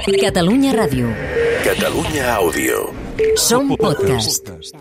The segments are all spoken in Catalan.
Catalunya Ràdio. Catalunya Àudio. Som podcast.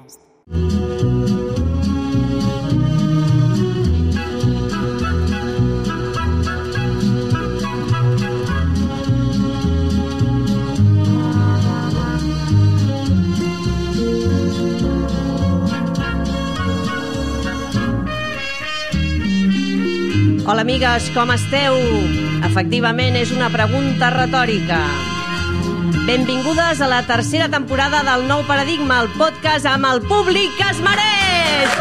Hola, amigues, com esteu? Efectivament, és una pregunta retòrica. Benvingudes a la tercera temporada del Nou Paradigma, el podcast amb el públic que es mereix!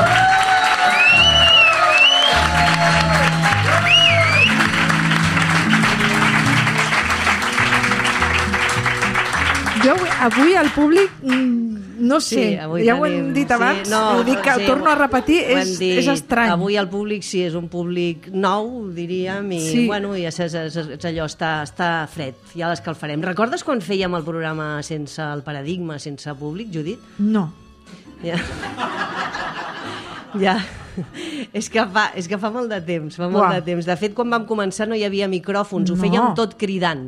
Jo avui el públic, no sé, sí, ja ho hem dit abans, ho dic, ho torno a repetir, és estrany. Avui el públic sí, és un públic nou, diríem, i sí. Bueno, ja és allò, està fred, ja l'escalfarem. Recordes quan fèiem el programa sense el paradigma, sense públic, Judit? No. Ja. Ja. És que fa molt de temps, de temps. De fet, quan vam començar no hi havia micròfons, ho fèiem tot cridant.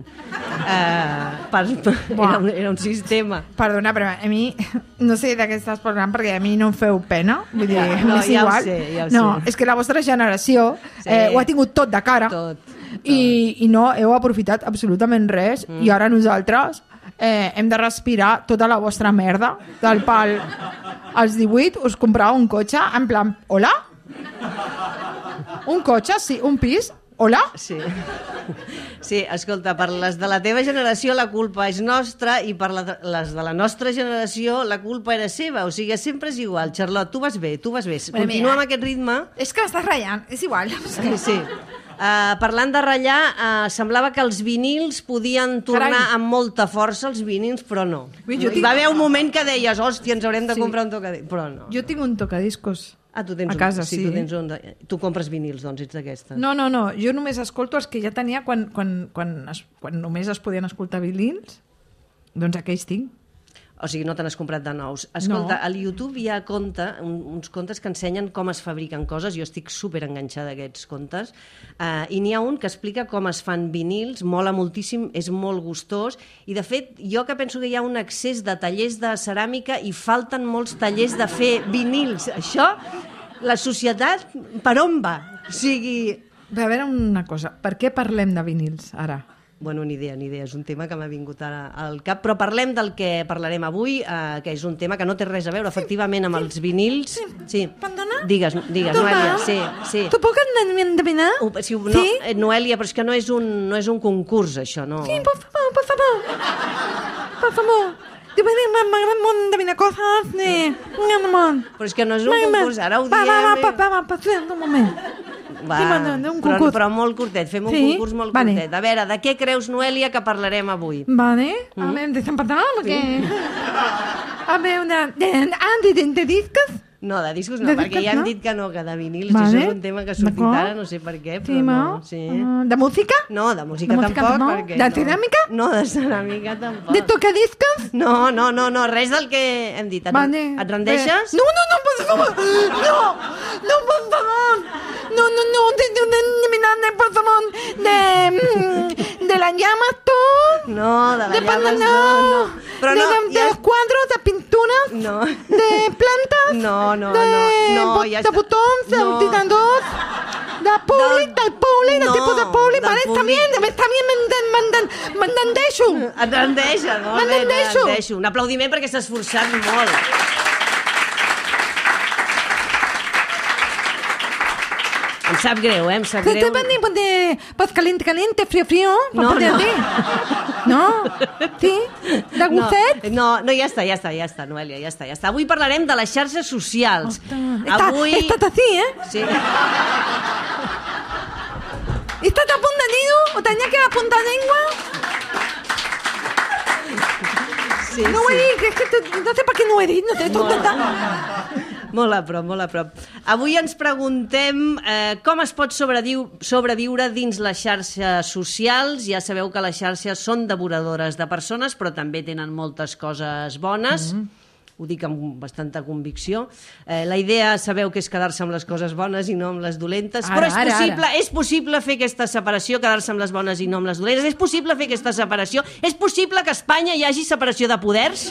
Era un sistema. Perdona, però a mi, no sé de què estàs parlant, perquè a mi no em feu pena. Vull dir, no, és igual. Ja ho sé. És que la vostra generació ho ha tingut tot de cara. Tot. I no heu aprofitat absolutament res. I ara nosaltres hem de respirar tota la vostra merda del pal. Als 18 us comprava un cotxe en plan, hola? Un cotxe, sí, un pis, hola? Sí, escolta, per les de la teva generació la culpa és nostra i per les de la nostra generació la culpa era seva, o sigui, sempre és igual. Charlotte, tu vas bé. Continua amb aquest ritme. És que m'estàs ratllant, és igual. Sí. Parlant de ratllar, semblava que els vinils podien tornar amb molta força, els vinils, però no. Hi va haver un moment que deies, hòstia, ens haurem de comprar un tocadiscos, però no. Jo tinc un tocadiscos a casa, sí. Tu compres vinils, doncs, ets d'aquesta. No, jo només escolto els que ja tenia quan només es podien escoltar vinils, doncs aquells tinc. O sigui, no te n'has comprat de nous. Escolta, a YouTube hi ha uns contes que ensenyen com es fabriquen coses. Jo estic superenganxada d'aquests contes. I n'hi ha un que explica com es fan vinils, mola moltíssim, és molt gustós. I, de fet, jo que penso que hi ha un excés de tallers de ceràmica i falten molts tallers de fer vinils. Això, la societat, per on va? O sigui... A veure una cosa, per què parlem de vinils ara? Bueno, ni idea, és un tema que m'ha vingut al cap, però parlem del que parlarem avui, que és un tema que no té res a veure, efectivament, amb els vinils. Sí. Perdona? Digues, Noelia, sí. Tu puc endevinar? Sí? Noelia, però és que no és un concurs, això, no? Sí, por favor. M'agrada molt endevinar coses. Però és que no és un concurs, ara ho diem. Va, un moment. Però molt curtet, fem un concurs molt curtet. A veure, de què creus, Noelia, que parlarem avui? Vale, a veure, ¿te están parlant o què? A veure, de discos? No, de discos no, perquè ja han dit que no, que de vinils, això és un tema que ha sortit ara, no sé per què, però no. De música? No, de música tampoc. De ceràmica? No, de ceràmica tampoc. De tocadiscos? No, res del que hem dit. Et rendeixes? No, por favor. No, por favor. No, por favor. De las llamas, tú. No, de las llamas no. Però no. De los cuadros, de pinturas. No. De plantas. No. De botons, de ordinadors. De públic, del públic, de tipus de públic. Vale, està bien, m'endeixo. Et rendeixes, no? M'endeixo. Un aplaudiment perquè s'ha esforçat molt. Em sap greu. Pues caliente, frío. No. Sí? De gusset? No, ja està, Noelia, ja està. Avui parlarem de les xarxes socials. Estás así, Sí. ¿Estás apuntadito? ¿O tenía que apuntar lengua? Sí. No ho he dit, és que no sé per què no ho he dit, no sé, tot tant. Molt a prop. Avui ens preguntem com es pot sobreviure dins les xarxes socials. Ja sabeu que les xarxes són devoradores de persones, però també tenen moltes coses bones. ho dic amb bastanta convicció. La idea, sabeu que és quedar-se amb les coses bones i no amb les dolentes, però és possible fer aquesta separació, quedar-se amb les bones i no amb les dolentes, és possible fer aquesta separació, és possible que a Espanya hi hagi separació de poders?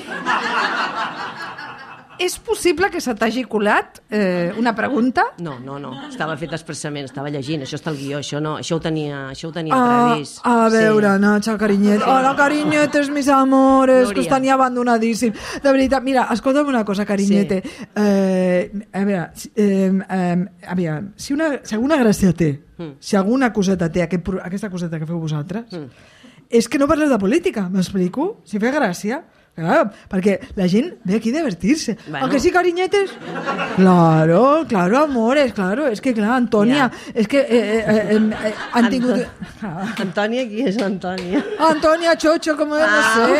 És possible que se t'hagi colat una pregunta? No, estava fet expressament, estava llegint, això està al guió, això ho tenia previst. A veure, Nacha, carinyet. Hola, carinyetes, mis amores, que estan ja abandonadíssim. De veritat, mira, escolta'm una cosa, carinyete. A veure, si alguna gràcia té, si alguna coseta té aquesta coseta que feu vosaltres, és que no parleu de política, m'explico? Si fa gràcia. Claro, perquè la gent ve aquí a divertir-se. Bueno. ¿A que sí, cariñetes? Claro, amores, claro. Es que, clar, Antònia, és que han tingut... Antònia, qui és Antònia? Antònia Chocho, com no sé.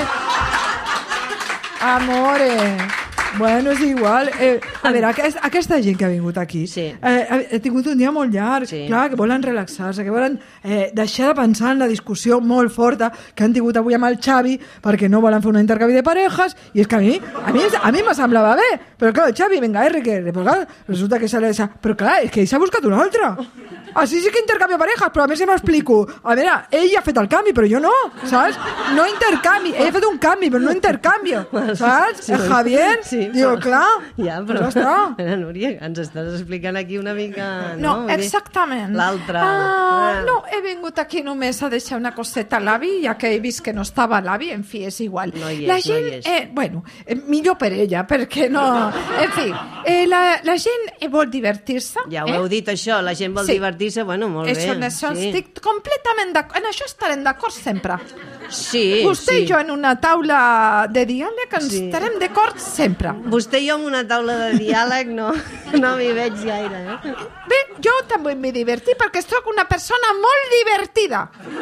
Amores. Bueno, és igual. A veure, aquesta gent que ha vingut aquí ha tingut un dia molt llarg, clar, que volen relaxar-se, que volen deixar de pensar en la discussió molt forta que han tingut avui amb el Xavi perquè no volen fer un intercanvi de parejas, i és que a mi me semblava bé, però clar, el Xavi, venga, però clar, resulta que però clar, és que ell s'ha buscat un altre. Així sí que intercanvi de parejas, però a més m'explico. A veure, ell ha fet el canvi, però jo no, saps? No intercanvi, ell ha fet un canvi, però no intercanvi, saps? El Javier... Digo, clar, ja, però ja està. Núria, ens estàs explicant aquí una mica... No, exactament. L'altre... No, he vingut aquí només a deixar una coseta a l'avi, ja que he vist que no estava l'avi, en fi, és igual. No hi és. Bueno, millor per ella, perquè no... En fi, la gent vol divertir-se. Ja ho heu dit, això, la gent vol divertir-se, bueno, molt bé. En això estic completament d'acord, en això estarem d'acord sempre. Sí, Vostè i jo en una taula de diàleg estarem d'acord sempre. Vostè i jo en una taula de diàleg no m'hi veig gaire, Bé, jo també m'he divertit perquè soc una persona molt divertida.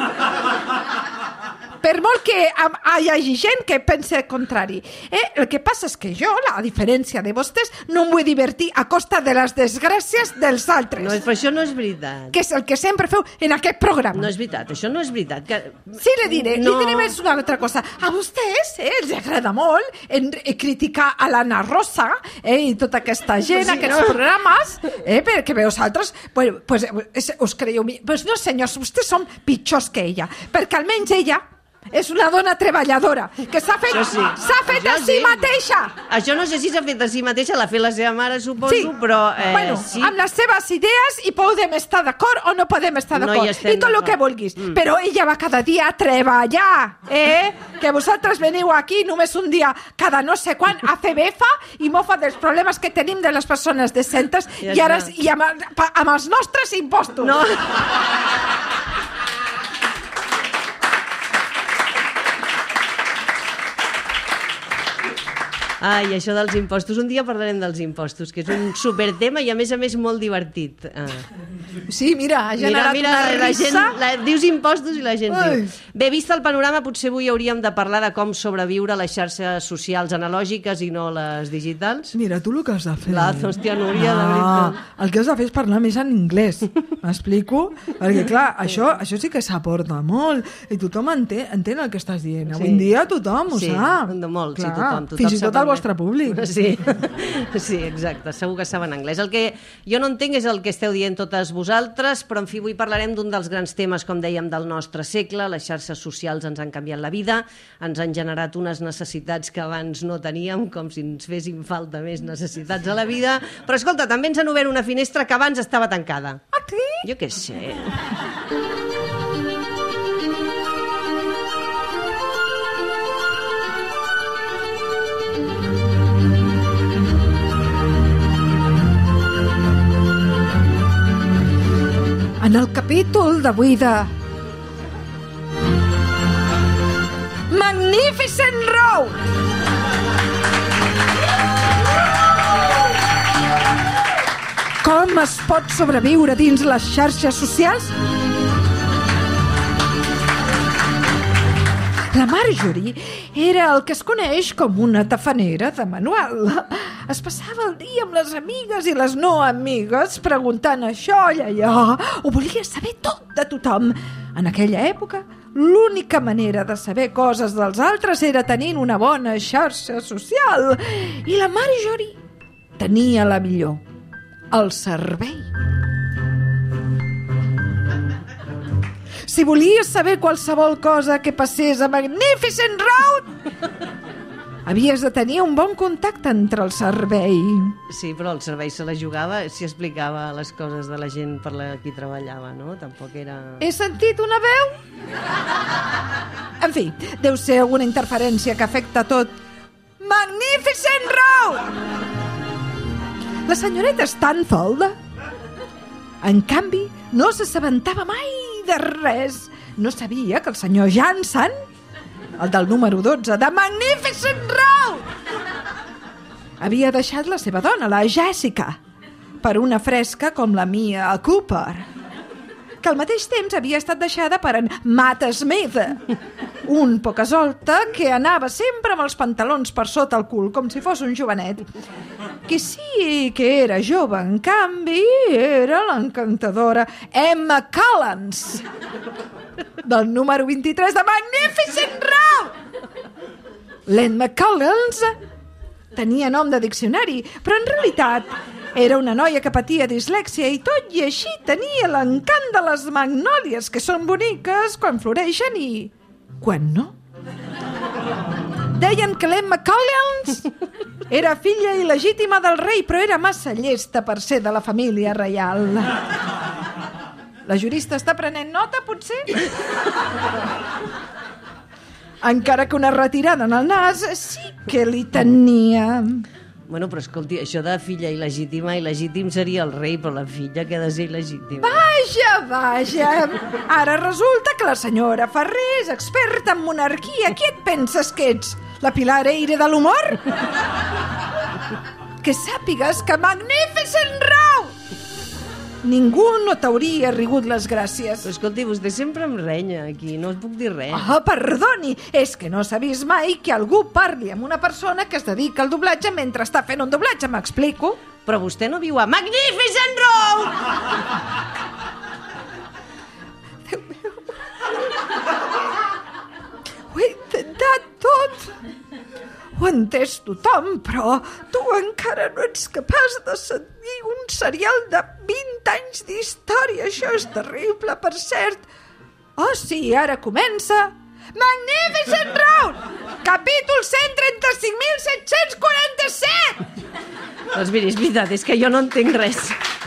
Per molt que hi hagi gent que pense el contrari. El que passa és que jo, a diferència de vostès, no em vull divertir a costa de les desgràcies dels altres. No, però això no és veritat. Que és el que sempre feu en aquest programa. No és veritat, això no és veritat. Sí, li diré més una altra cosa. A vostès els agrada molt criticar a l'Anna Rosa i tota aquesta gent, aquests programes, perquè vosaltres us creieu... Pues no, senyors, vostès són pitjors que ella, perquè almenys ella és una dona treballadora que s'ha fet a si mateixa. Això no sé si s'ha fet a si mateixa, l'ha fet la seva mare, suposo, però... amb les seves idees hi podem estar d'acord o no podem estar d'acord, i tot el que vulguis, però ella va cada dia a treballar, que vosaltres veniu aquí només un dia cada no sé quan a fer befa i mofa dels problemes que tenim de les persones decentes i ara amb els nostres impostos. No. Ai, això dels impostos. Un dia parlarem dels impostos, que és un supertema i a més molt divertit. Sí, mira, ha generat una risa. Dius impostos i la gent diu. Bé, vist el panorama, potser avui hauríem de parlar de com sobreviure a les xarxes socials analògiques i no les digitals. Mira, tu el que has de fer... Hòstia, Núria, de veritat. El que has de fer és parlar més en anglès. M'explico? Perquè, clar, això sí que s'aporta molt. I tothom entén el que estàs dient. Avui en dia tothom ho sap. Sí, molt, sí, tothom. Fins i tot el vostre públic. Sí, exacte, segur que saben anglès. El que jo no entenc és el que esteu dient totes vosaltres, però en fi, avui parlarem d'un dels grans temes, com dèiem, del nostre segle. Les xarxes socials ens han canviat la vida, ens han generat unes necessitats que abans no teníem, com si ens fessin falta més necessitats a la vida, però escolta, també ens han obert una finestra que abans estava tancada. Ah, sí? Jo què sé... En el capítol d'avui de Magnificent Road! Com es pot sobreviure dins les xarxes socials? La Marjorie era el que es coneix com una tafanera de manual. Es passava el dia amb les amigues i les no amigues preguntant això i allò. Ho volia saber tot de tothom. En aquella època, l'única manera de saber coses dels altres era tenint una bona xarxa social. I la Marjorie tenia la millor, el servei. Si volies saber qualsevol cosa que passés a Magnificent Road, havies de tenir un bon contacte entre el servei. Sí, però el servei se la jugava si explicava les coses de la gent per la qui treballava, no? Tampoc era... He sentit una veu? En fi, deu ser alguna interferència que afecta tot. Magnificent Road! La senyoreta Stanfold, en canvi, no s'assabentava mai de res. No sabia que el senyor Jansen, el del número 12 de Magnificent Road, havia deixat la seva dona, la Jessica, per una fresca com la Mia Cooper, que al mateix temps havia estat deixada per en Matt Smith, un pocasolta que anava sempre amb els pantalons per sota el cul, com si fos un jovenet. Qui sí que era jove, en canvi, era l'encantadora Emma Collins, del número 23 de Magnificent Road. L'Emma Collins tenia nom de diccionari, però en realitat era una noia que patia dislèxia i tot i així tenia l'encant de les magnòlies, que són boniques quan floreixen i quan no. Deien que l'Emma Collins era filla il·legítima del rei, però era massa llesta per ser de la família reial. La jurista està prenent nota, potser? Encara que una retirada en el nas sí que li tenia. Bueno, però escolti, això de filla il·legítima, il·legítim seria el rei, però la filla que ha de ser il·legítima. Vaja. Ara resulta que la senyora Ferrer és experta en monarquia. Qui et penses que ets? La Pilar Eire de l'humor? Que sàpigues que Magnificent Road ningú no t'hauria rigut les gràcies. Però escolti, vostè sempre em renya aquí, no us puc dir res. Perdoni, és que no s'ha vist mai que algú parli amb una persona que es dedica al doblatge mentre està fent un doblatge, m'explico? Però vostè no viu a Magnificent Road! Déu meu. Ho he intentat tot. Ho ha entès tothom, però tu encara no ets capaç de sentir un serial de 20 anys d'història. Això és terrible, per cert. Oh, sí, ara comença. Magnificent Road! Capítol 135.747! Doncs miri, és veritat, és que jo no entenc res.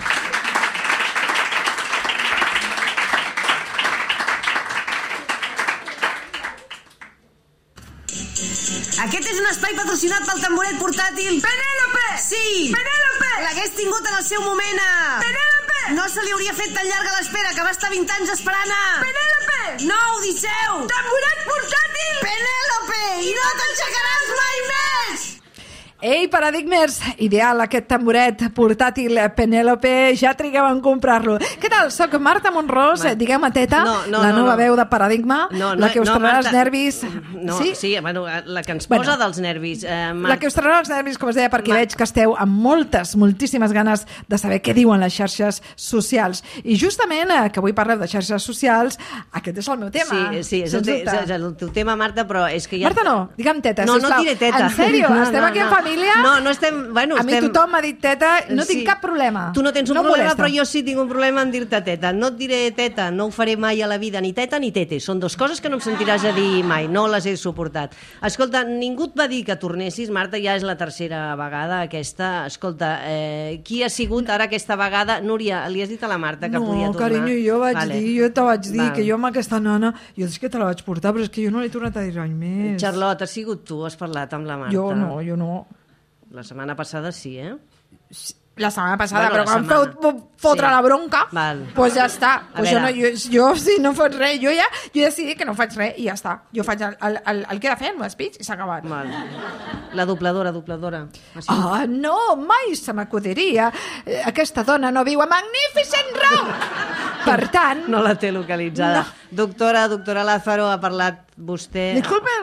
Aquest és un espai patrocinat pel tamboret portàtil Penélope! Sí! Penélope! L'hagués tingut en el seu moment a... Penélope! No se li hauria fet tan llarga l'espera, que va estar 20 anys esperant a... Penélope! No, Odisseu! Tamboret portàtil! Penélope! I no t'aixecaràs mai més! Ei, paradigmers, ideal aquest tamboret portàtil Penélope, ja trigueu en comprar-lo. Què tal? Soc Marta Monrós, digueu-me teta, la nova veu de Paradigma, la que us traurà els nervis. Sí, bueno, la que ens posa dels nervis. La que us traurà els nervis, com us deia, perquè veig que esteu amb moltíssimes ganes de saber què diuen les xarxes socials. I justament, que avui parleu de xarxes socials, aquest és el meu tema. Sí, és el teu tema, Marta, però és que ja... Marta, no, digue'm teta, sisplau. No diré teta. En sèrio, estem aquí en família? No estem... A mi tothom m'ha dit teta, no tinc cap problema. Tu no tens un problema, però jo sí tinc un problema en dir-te teta. No et diré teta, no ho faré mai a la vida, ni teta ni tete. Són dues coses que no em sentiràs a dir mai, no les he suportat. Escolta, ningú et va dir que tornessis, Marta, ja és la tercera vegada aquesta. Escolta, qui ha sigut ara aquesta vegada? Núria, li has dit a la Marta que podia tornar? No, carinyo, jo te vaig dir que jo amb aquesta nana, jo és que te la vaig portar, però és que jo no l'he tornat a dir res més. Charlotte, has sigut tu, has parlat amb la Marta? Jo no. La setmana passada sí, eh? La setmana passada, però quan feu fotre la bronca, doncs ja està. Jo si no faig res, jo he decidit que no faig res i ja està. Jo faig el que he de fer, el meu speech, i s'ha acabat. La dobladora. No, mai se m'acudiria. Aquesta dona no viu a Magnificent Road. Per tant... No la té localitzada. Doctora Lázaro, ha parlat vostè... Disculpe.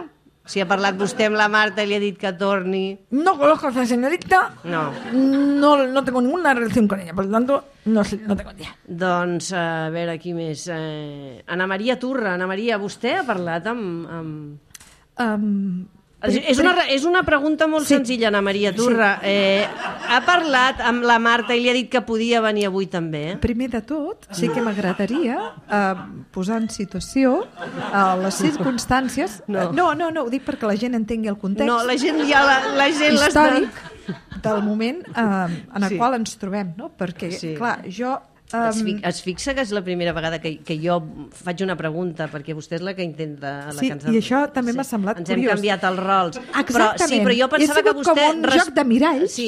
Si ha parlat vostè amb la Marta i li ha dit que torni... No conozco a esa señorita. No tengo ninguna relación con ella, por lo tanto, no tengo idea. Doncs, a veure, qui més? Ana Maria Turra. Ana Maria, vostè ha parlat amb... És una pregunta molt senzilla, Ana Maria Turra. Ha parlat amb la Marta i li ha dit que podia venir avui també? Primer de tot, sí que m'agradaria posar en situació les circumstàncies... No, ho dic perquè la gent entengui el context. No, la gent històric del moment en el qual ens trobem, no? Perquè, clar, jo... Es fixa que és la primera vegada que jo faig una pregunta, perquè vostè és la que intenta... Sí, i això també m'ha semblat curiós. Ens hem canviat els rols. Exactament. Però jo pensava que vostè... com un joc de miralls. Sí.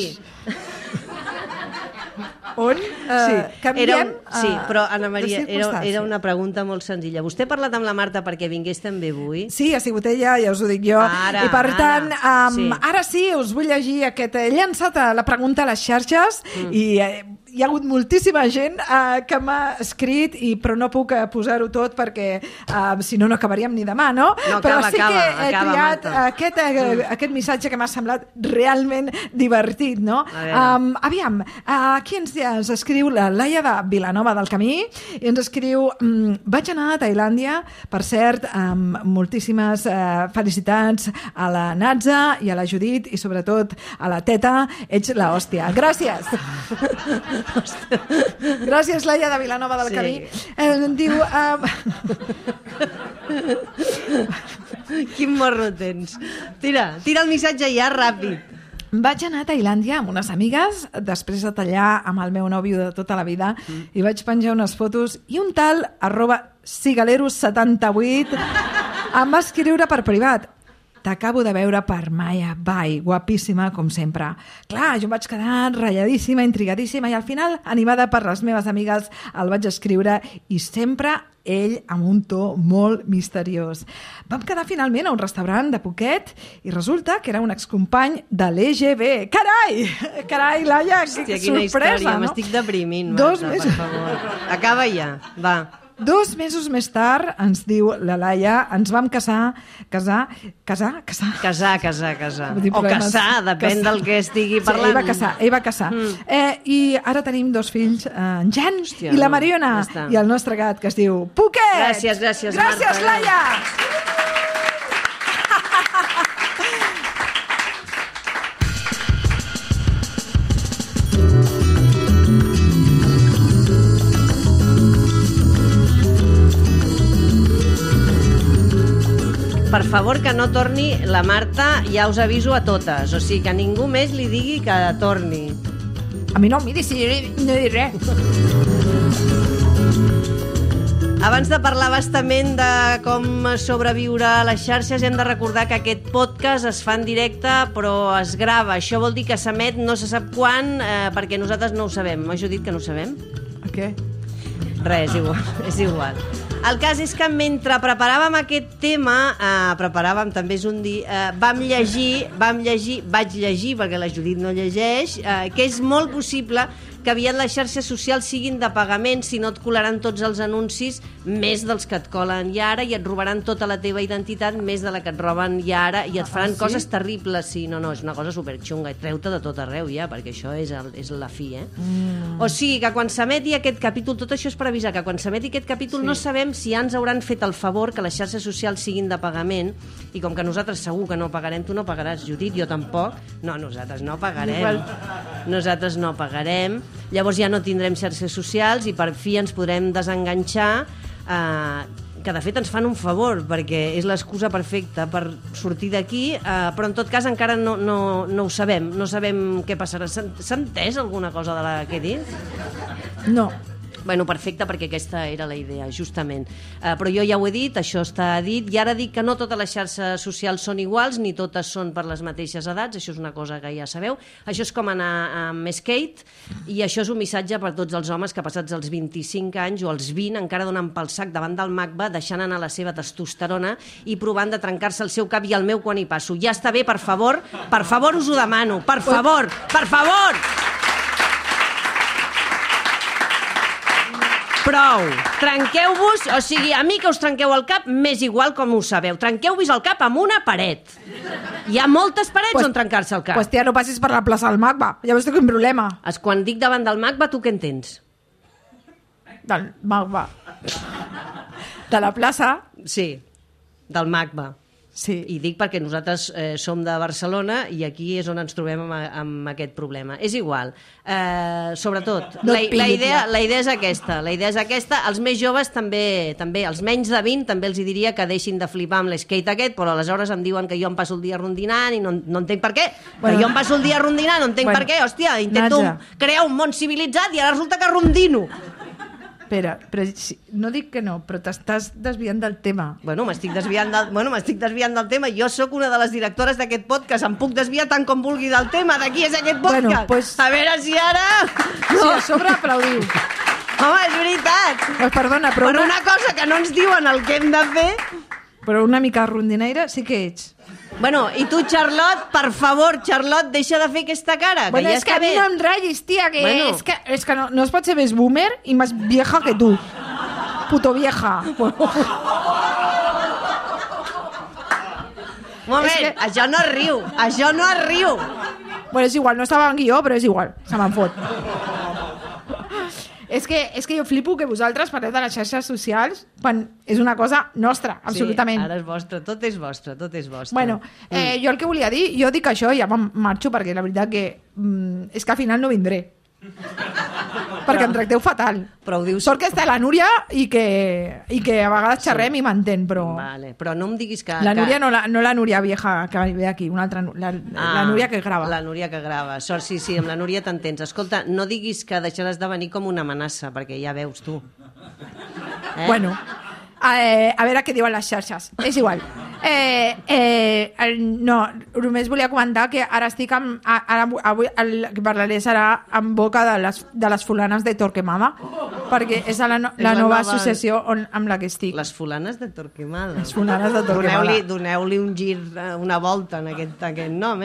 On canviem sí, però Ana Maria, era una pregunta molt senzilla. Vostè ha parlat amb la Marta perquè vingués també avui? Sí, ha sigut ella, ja us ho dic jo. I per tant, ara sí, us vull llegir aquest... He llançat la pregunta a les xarxes i hi ha hagut moltíssima gent que m'ha escrit, però no puc posar-ho tot perquè si no acabaríem ni demà, no? Però sí que he triat aquest missatge que m'ha semblat realment divertit, no? Aviam, aquí ens escriu la Laia de Vilanova del Camí i ens escriu: vaig anar a Tailàndia, per cert, moltíssimes felicitats a la Natza i a la Judit i sobretot a la Teta, ets l'hòstia. Gràcies! Gràcies, Laia de Vilanova del Camí. Em diu... Quin morro tens. Tira el missatge ja, ràpid. Vaig anar a Tailàndia amb unes amigues després de tallar amb el meu nòvio de tota la vida i vaig penjar unes fotos i un tal @cigaleros78 em va escriure per privat: t'acabo de veure per Maya, bye, guapíssima com sempre. Clar, jo em vaig quedar ratlladíssima, intrigadíssima i al final, animada per les meves amigues, el vaig escriure i sempre ell amb un to molt misteriós. Vam quedar finalment a un restaurant de Phuket i resulta que era un excompany de l'EGB. Carai! Carai, Laia, que sorpresa, no? M'estic deprimint, Marta, per favor. Acaba ja, va. 2 mesos més tard, ens diu la Laia, ens vam casar. Casar. O casar, depèn del que estigui parlant. Sí, ell va casar. I ara tenim 2 fills, en Jan i la Mariona, i el nostre gat, que es diu Phuket. Gràcies, Marta. Gràcies, Laia! Per favor, que no torni la Marta, ja us aviso a totes. O sigui, que ningú més li digui que torni. A mi no em miri, si no he dit res. Abans de parlar bastament de com sobreviure a les xarxes, hem de recordar que aquest podcast es fa en directe, però es grava. Això vol dir que s'emet no se sap quan, perquè nosaltres no ho sabem. M'has dit que no ho sabem? Què? Res, és igual. El cas és que mentre preparàvem aquest tema, també és un dir, vaig llegir, perquè la Judit no llegeix, que és molt possible que aviat les xarxes socials siguin de pagament, si no et colaran tots els anuncis més dels que et colen ja ara i et robaran tota la teva identitat més de la que et roben ja ara i et faran coses terribles. Sí, no, és una cosa superxunga. Treu-te de tot arreu ja, perquè això és la fi, O sigui, que quan s'emeti aquest capítol, tot això és per avisar que quan s'emeti aquest capítol no sabem si ja ens hauran fet el favor que les xarxes socials siguin de pagament i com que nosaltres segur que no pagarem, tu no pagaràs, Judit, jo tampoc. No, nosaltres no pagarem. Nosaltres no pagarem. Llavors ja no tindrem xarxes socials i per fi ens podrem desenganxar, que de fet ens fan un favor perquè és l'excusa perfecta per sortir d'aquí, però en tot cas encara no ho sabem, no sabem què passarà. S'ha entès alguna cosa de la que he dit? No. Bueno, perfecte, perquè aquesta era la idea, justament. Però jo ja ho he dit, això està dit, i ara dic que no totes les xarxes socials són iguals, ni totes són per les mateixes edats, això és una cosa que ja sabeu. Això és com anar amb skate, i això és un missatge per tots els homes que passats els 25 anys o els 20 encara donen pel sac davant del MACBA, deixant anar la seva testosterona i provant de trencar-se el seu cap i el meu quan hi passo. Ja està bé, per favor us ho demano, per favor! Prou. Trenqueu-vos, o sigui, a mi que us trenqueu el cap, m'és igual com ho sabeu. Trenqueu-vos el cap amb una paret. Hi ha moltes parets on trencar-se el cap. Pues tia, no passis per la plaça del Magba. Ja veus quin problema. Quan dic davant del Magba, tu què entens? Del Magba. De la plaça? Sí, del Magba. Sí. I dic perquè nosaltres som de Barcelona i aquí és on ens trobem amb aquest problema. És igual. Sobretot, la idea és aquesta. La idea és aquesta. Els més joves també, els menys de 20, també els diria que deixin de flipar amb l'skate aquest, però aleshores em diuen que jo em passo el dia rondinant i no entenc per què. Bueno, jo em passo el dia rondinant, no entenc per què. Hòstia, intento crear un món civilitzat i ara resulta que rondino. Espera, però no dic que no, però t'estàs desviant del tema. Bueno, m'estic desviant del tema. Jo sóc una de les directores d'aquest podcast. Em puc desviar tant com vulgui del tema. D'aquí és aquest podcast. Bueno, pues... A veure si ara... No. Si a sobre aplaudiu. Home, és veritat. Pues perdona, però... Per una cosa que no ens diuen el que hem de fer... Però una mica rondinaire sí que ets. Bueno, i tu, Charlotte, per favor, Charlotte, deixa de fer aquesta cara. Bueno, és que a mi no em ratllis, tia, que bueno. És que no es pot ser més boomer i més vieja que tu. Puto vieja. Un moment, això no es riu. Bueno, és igual, no estava en guió, però és igual, se me'n fot. És que jo flipo que vosaltres parleu de les xarxes socials quan és una cosa nostra, absolutament. Sí, ara és vostre, tot és vostre. Bueno, jo el que volia dir, jo dic això i ja me'n marxo perquè la veritat que és que al final no vindré. Perquè em tracteu fatal. Però ho dius... Sort que està la Núria i que a vegades xerrem i m'entén, però... Vale, però no em diguis que... La Núria no la Núria vieja que ve aquí, una altra... La Núria que grava. La Núria que grava. Sort, sí, amb la Núria t'entens. Escolta, no diguis que deixaràs de venir com una amenaça, perquè ja veus tu. Bueno, a veure què diuen les xarxes. És igual. No, només volia comentar que ara estic avui el que parlaré serà en boca de les fulanes de Torquemada, perquè és la nova associació amb la que estic. Les fulanes de Torquemada. Les fulanes de Torquemada. Doneu-li un gir, una volta en aquest nom,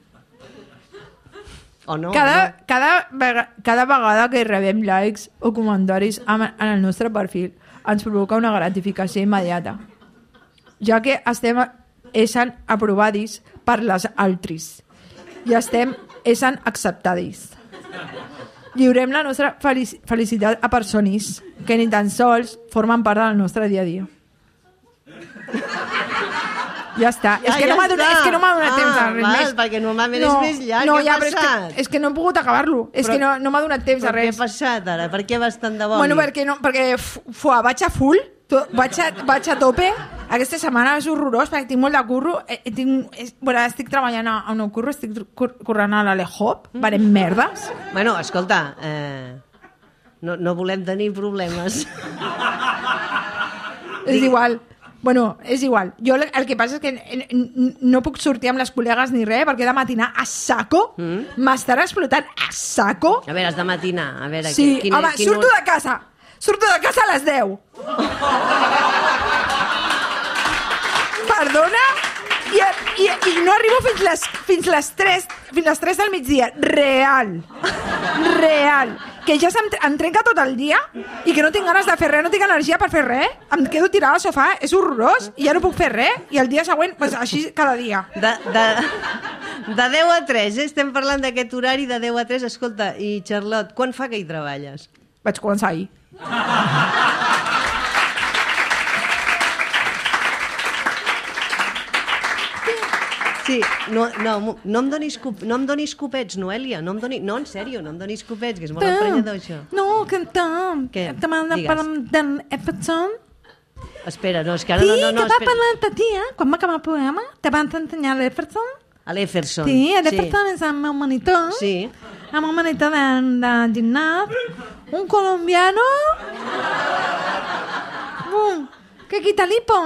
o no? Cada vegada que rebem likes o comentaris en el nostre perfil ens provoca una gratificació immediata, ja que estem essent aprovadis per les altris i estem essent acceptadis. Lliurem la nostra felicitat a persones que ni tan sols formen part del nostre dia a dia. Ja està. És que no m'ha donat temps a res més. Perquè normalment és més llarg. Què ha passat? És que no he pogut acabar-lo. És que no m'ha donat temps a res. Però què ha passat ara? Per què vas tan de boni? Bueno, perquè vaig a full, vaig a tope. Aquesta setmana és horrorós perquè tinc molt de curro. Estic treballant a un curro, estic corrent a l'Alehop, farem merdes. Bueno, escolta, no volem tenir problemes. És igual. Bueno, és igual. Jo el que passa és que no puc sortir amb les col·legues ni res perquè he de matinar a saco. M'estarà explotant a saco. A veure, has de matinar. A veure, sí, home, surto de casa. Surto de casa a les 10. Perdona? I no arribo fins les 3 del migdia. Real. Que ja em trenca tot el dia i que no tinc ganes de fer res, no tinc energia per fer res. Em quedo tirada al sofà, és horrorós i ja no puc fer res. I el dia següent, pues, així cada dia. De 10 a 3, estem parlant d'aquest horari de 10 a 3. Escolta, i Charlotte, quan fa que hi treballes? Vaig començar ahir. Sí, no em donis copets, Noelia, no, en sèrio, no em donis copets, que és molt emprenyador, això. No, cantam. Digues. Espera, no, és que ara no... Sí, que va parlar de tia, quan va acabar el programa, te van ensenyar l'Efferson. A l'Efferson. Sí, l'Efferson és el meu monitor. Sí. El meu monitor de gimnàs. Un colombiano. Que quita lipo,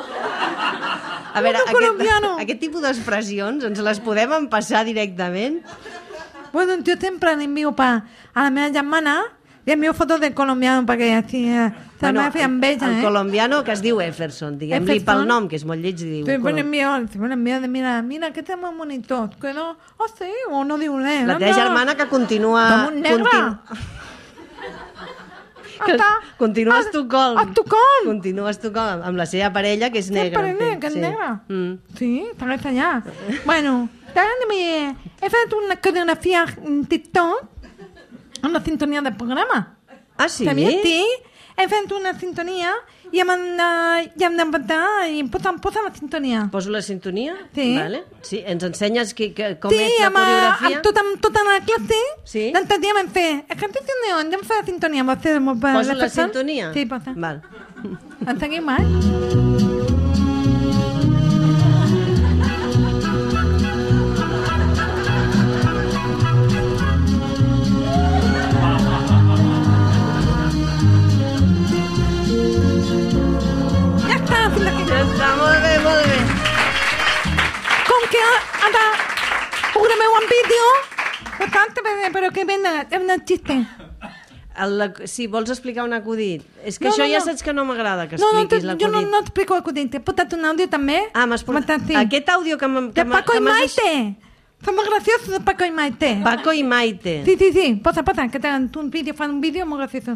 A veure, aquest tipus d'expressions ens les podem empassar directament? Bueno, yo siempre le envío a la meva germana, le envío fotos del colombiano perquè me feien bella, El colombiano que es diu Efferson, diguem-li pel nom, que és molt lleig. Me l'envío de mira, que té un monitor, que no, sí, o no diu res. La teva germana que continua... Com un negre. Continua a Estocolm. A Estocolm. Continua a Estocolm amb la seva parella, que és negra. Que és negra. Sí, estàs allà. Bueno, he fet una coreografia en TikTok amb la sintonia del programa. Ah, sí? Sí, he fet una sintonia i hem de votar i posa la sintonia. Poso la sintonia? Sí. Vale. Sí, ens ensenyes com és la coreografia? Sí, amb tota la classe. L'altre dia vam fer ejercici de fer la sintonia. Poso la sintonia? Sí, posa. Val. En seguim, Molt bé. Com que ara programeu en vídeo, però que ven el xiste. Si vols explicar un acudit. És que això ja saps que no m'agrada que expliquis l'acudit. Jo no explico l'acudit. He portat un àudio també. M'has portat... Aquest àudio que m'has... De Paco y Maite. Somos graciosos de Paco y Maite. Paco y Maite. Sí. Posa, que fan un vídeo muy gracioso.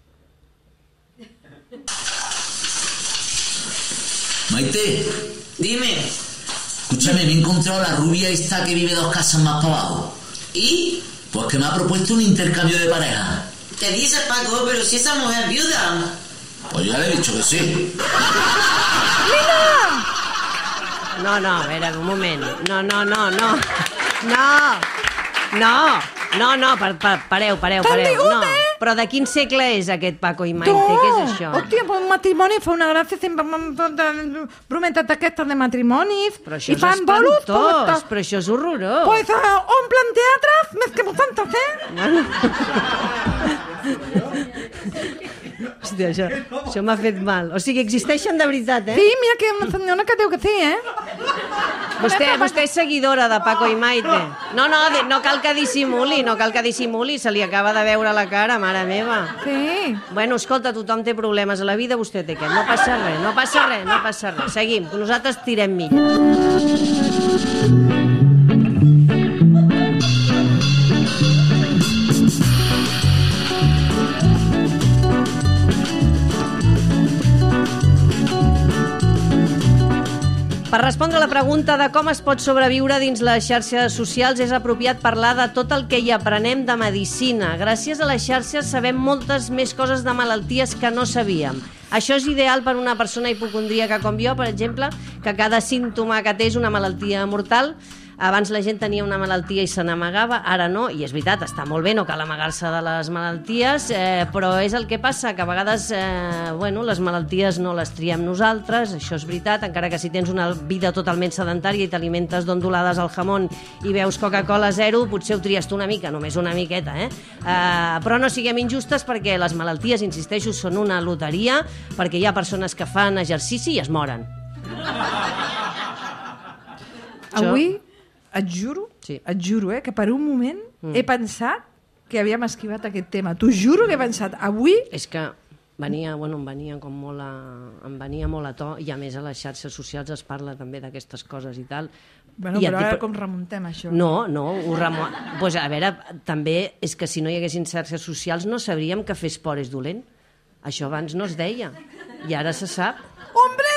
Maite, Dime. escúchame, me he encontrado a la rubia esta que vive 2 casas más para abajo. ¿Y? Pues que me ha propuesto un intercambio de pareja. ¿Qué dices, Paco? Pero si esa mujer es viuda. Pues ya le he dicho que sí. No, a veure, un moment. No, pareu. No. Però de quin segle és aquest Paco i Maite? Què és això? Hòstia, pues un matrimoni fa una gràcia sempre brometes d'aquestes de matrimonis. Però això és espantós, però això és horrorós. Pues omplen teatres més que vosaltres, Hòstia, això m'ha fet mal. O sigui, existeixen de veritat, Sí, mira que una senyora que diu que sí, Vostè és seguidora de Paco i Maite. No cal que dissimuli, se li acaba de veure la cara, mare meva. Sí. Bueno, escolta, tothom té problemes a la vida, vostè té aquest. No passa res. Seguim, nosaltres tirem milles. Per respondre a la pregunta de com es pot sobreviure dins les xarxes socials és apropiat parlar de tot el que hi aprenem de medicina. Gràcies a les xarxes sabem moltes més coses de malalties que no sabíem. Això és ideal per una persona hipocondríaca com jo, per exemple, que cada símptoma que té és una malaltia mortal. Abans la gent tenia una malaltia i se n'amagava, ara no, i és veritat, està molt bé, no cal amagar-se de les malalties, però és el que passa, que a vegades les malalties no les triem nosaltres, això és veritat, encara que si tens una vida totalment sedentària i t'alimentes d'ondulades al jamón i veus Coca-Cola zero, potser ho tries tu una mica, només una miqueta, però no siguem injustes perquè les malalties, insisteixo, són una loteria, perquè hi ha persones que fan exercici i es moren. Avui et juro, que per un moment he pensat que havíem esquivat aquest tema. T'ho juro que he pensat, avui... És que em venia molt a to, i a més a les xarxes socials es parla també d'aquestes coses i tal. Bueno, però ara com remuntem això? No, pues, a veure, també és que si no hi haguessin xarxes socials no sabríem que fer esport és dolent. Això abans no es deia, i ara se sap. Hombre,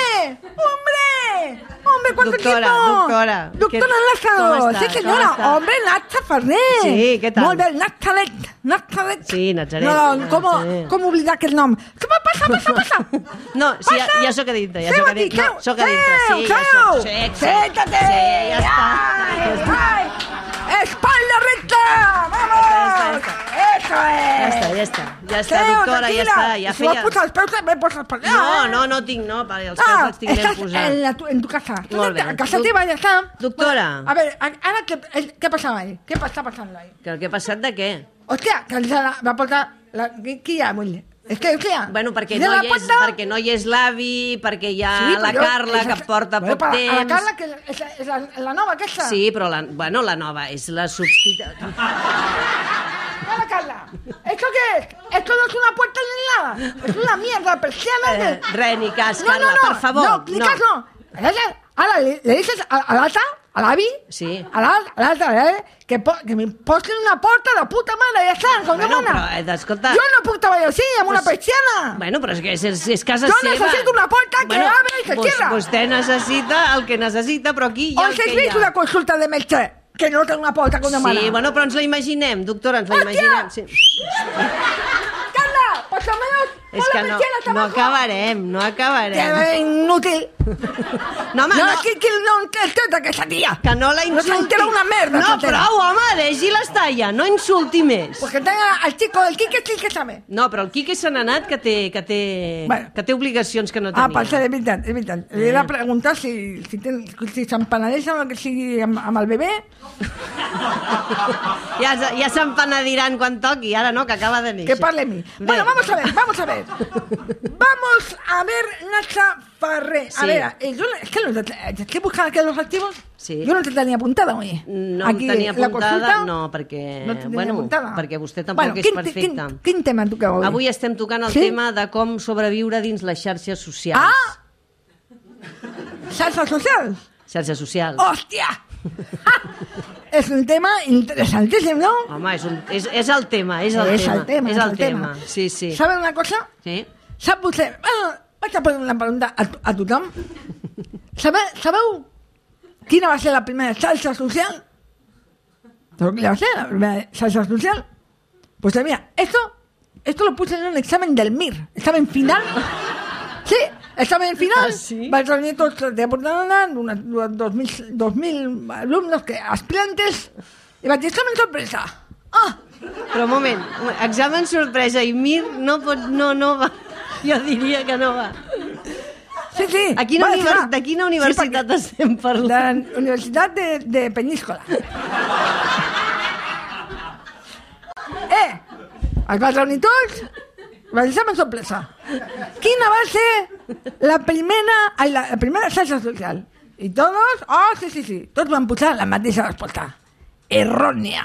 ¿cuánto doctora, tiempo? Doctora Lázaro, sí señora, hombre, Natxa Ferrer. Sí, què tal? Molt bé, Natzaret. Sí, Natzaret. No, com oblidar aquest nom? Passa. No, sí, ja sóc a dintre, Sóc a dintre, sí, ja soc. Séntate. Sí, ja està. Espalda recta, vamos. Eso es. Ja està, doctora, ja està. Si vols posar els peus també poses per allà. No tinc, els peus els tinc ben posats. En tu casa. Molt bé. A casa teva ja està. Doctora. A veure, ara què passava ahí? Què està passant ahí? Què ha passat de què? Hòstia, que va portar... Qui hi ha, muller? És que qui hi ha? Bueno, perquè no hi és l'avi, perquè hi ha la Carla, que porta poc temps... La Carla, que és la nova aquesta? Sí, però la nova és la substituta... Hola, Carla. ¿Esto qué es? ¿Esto no es una puerta ni nada? Es una mierda, persiana. Ni cas, Carla, por favor. No, ni cas no. Ahora le dices a Lata, a l'avi, sí. a l'altre, que me posin una porta de puta mare, ja està, com Bueno, demana. però, escolta... Jo no puc treballar així, amb una persiana. Bueno, però és que és casa Jo seva. necessito una porta que abre i que cierra. Vostè necessita el que necessita, però aquí hi ha O el si has que hi vist ha. una consulta de metge que no té una porta com demana. Sí, bueno, però ens la imaginem, doctora, ens la imaginem. Sí. Carla, por lo menos, És que no acabarem, no acabarem. Que inútil. No, home, No, no, qui no entén aquesta tia. que no la insulti. No s'entera una merda, No, s'entera. prou, home, deixi-les tallar, no insulti més. Pues que tenga al chico del Quique sí que sabe. No, però el Quique se n'ha anat que té obligacions que no tenia. Per cert, és veritat. Li he de preguntar si s'empanadeix amb el que sigui amb el bebè. Ja s'empenediran quan toqui, ara no, que acaba de néixer. Que parle a mi. Bueno, vamos a ver. Vamos a ver, Nacha Farré. A Sí. ver, yo es que estoy buscando aquí los activos. Sí. Yo no te tenía apuntada, oye. No Aquí, em tenia la apuntada, consulta, no, perquè... No te tenia bueno, apuntada. perquè vostè tampoc és perfecta. Quin tema toqueu avui? Avui estem tocant el Sí? tema de com sobreviure dins les xarxes socials. Ah! Xarxes socials? Xarxes socials. Hòstia! És un tema interessantíssim, ¿no? Home, és el tema, és el És tema. el tema. Sí, sí. ¿Saben una cosa? Sí? Sap vostè... Bueno, vaig a posar una pregunta a tothom. Sabeu quina va ser la primera xarxa social? ¿Sabeu quina va ser la primera xarxa social? Pues mira, esto lo puse en un examen del MIR. Examen final. Sí, examen final. Ah, sí? Vaig reunir tots, te aportaran unes 2.000 alumnos, aspirantes, i vaig dir, examen sorpresa. Ah, Però un moment, examen sorpresa i Mir no va. Jo diria que no va. sí. De quina universitat estem parlant? De la Universitat de Peñíscola. Els vaig reunir tots, vaig deixar amb sorpresa. Quina va ser la primera xarxa social? I tots, sí, tots van posar la mateixa resposta. Errònia.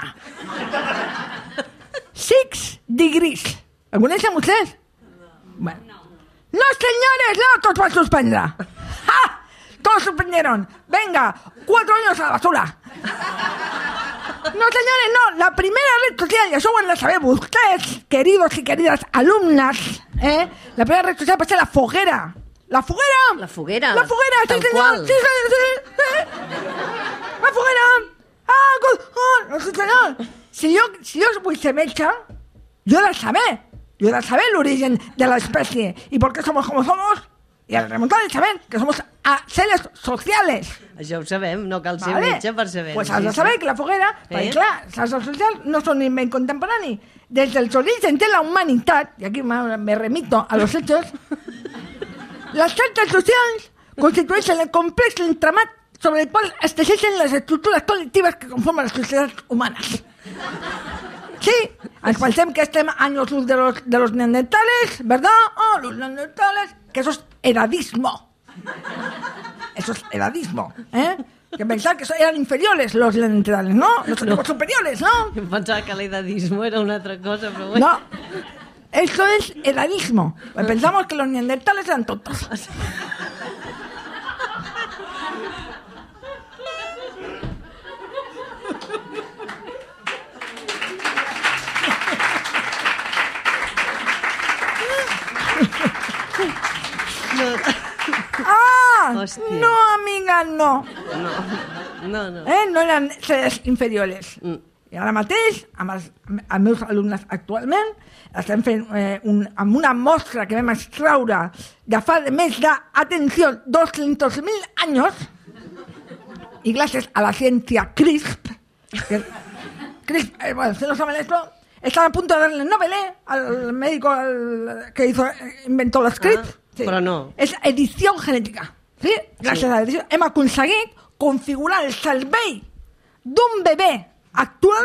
6 degrees. ¿La coneixen vostès? Bueno. No, señores, no, todos van a suspender. ¡Ja! Todos suspendieron. Venga, 4 años a la basura. No, señores, no. La primera red social, y eso van a saber ustedes, queridos y queridas alumnas, la primera red social va a ser la foguera. ¿La foguera? La foguera. La foguera, sí, tal señor. qual. Sí. La foguera. No, sí, señor. Si yo vull ser metge, yo he de saber el origen de la especie y por qué somos como somos, y al remontar de saber que somos seres sociales. Això ho sabem, no cal ser metge per saber. Pues has de saber que la foguera, perquè clar, els xarxes socials no són un invent contemporani. Des dels orígens de la humanitat, y aquí me remito a los hechos, les xarxes socials constitueixen el complex entramat sobre el qual es teixeixen les estructures col·lectives que conformen les societats humanes. Sí, ens pensem que estem años luz de los neandertales, ¿verdad? Los neandertales, que eso es edadismo. Eso es edadismo, Que pensar que eran inferiores los neandertales, ¿no? Nosotros somos superiores, ¿no? Em pensava que l'edadismo era una altra cosa, però bueno. No, eso es edadismo. Pensamos que los neandertales eran tontos. Hòstia. No, amiga, no. No. No eren seres inferiores. I ara mateix, amb els meus alumnes actualment, estem fent amb una mostra que vam extraure de fa més de, atenció, 200.000 anys, y gracias a la ciencia CRISP, bueno, si no saben esto, estaba a punto de darle el Nobel al médico que inventó los CRISP. Sí. Però no. És edició genètica. Sí? Gràcies a l'edició hem aconseguit configurar el cervell d'un bebè actual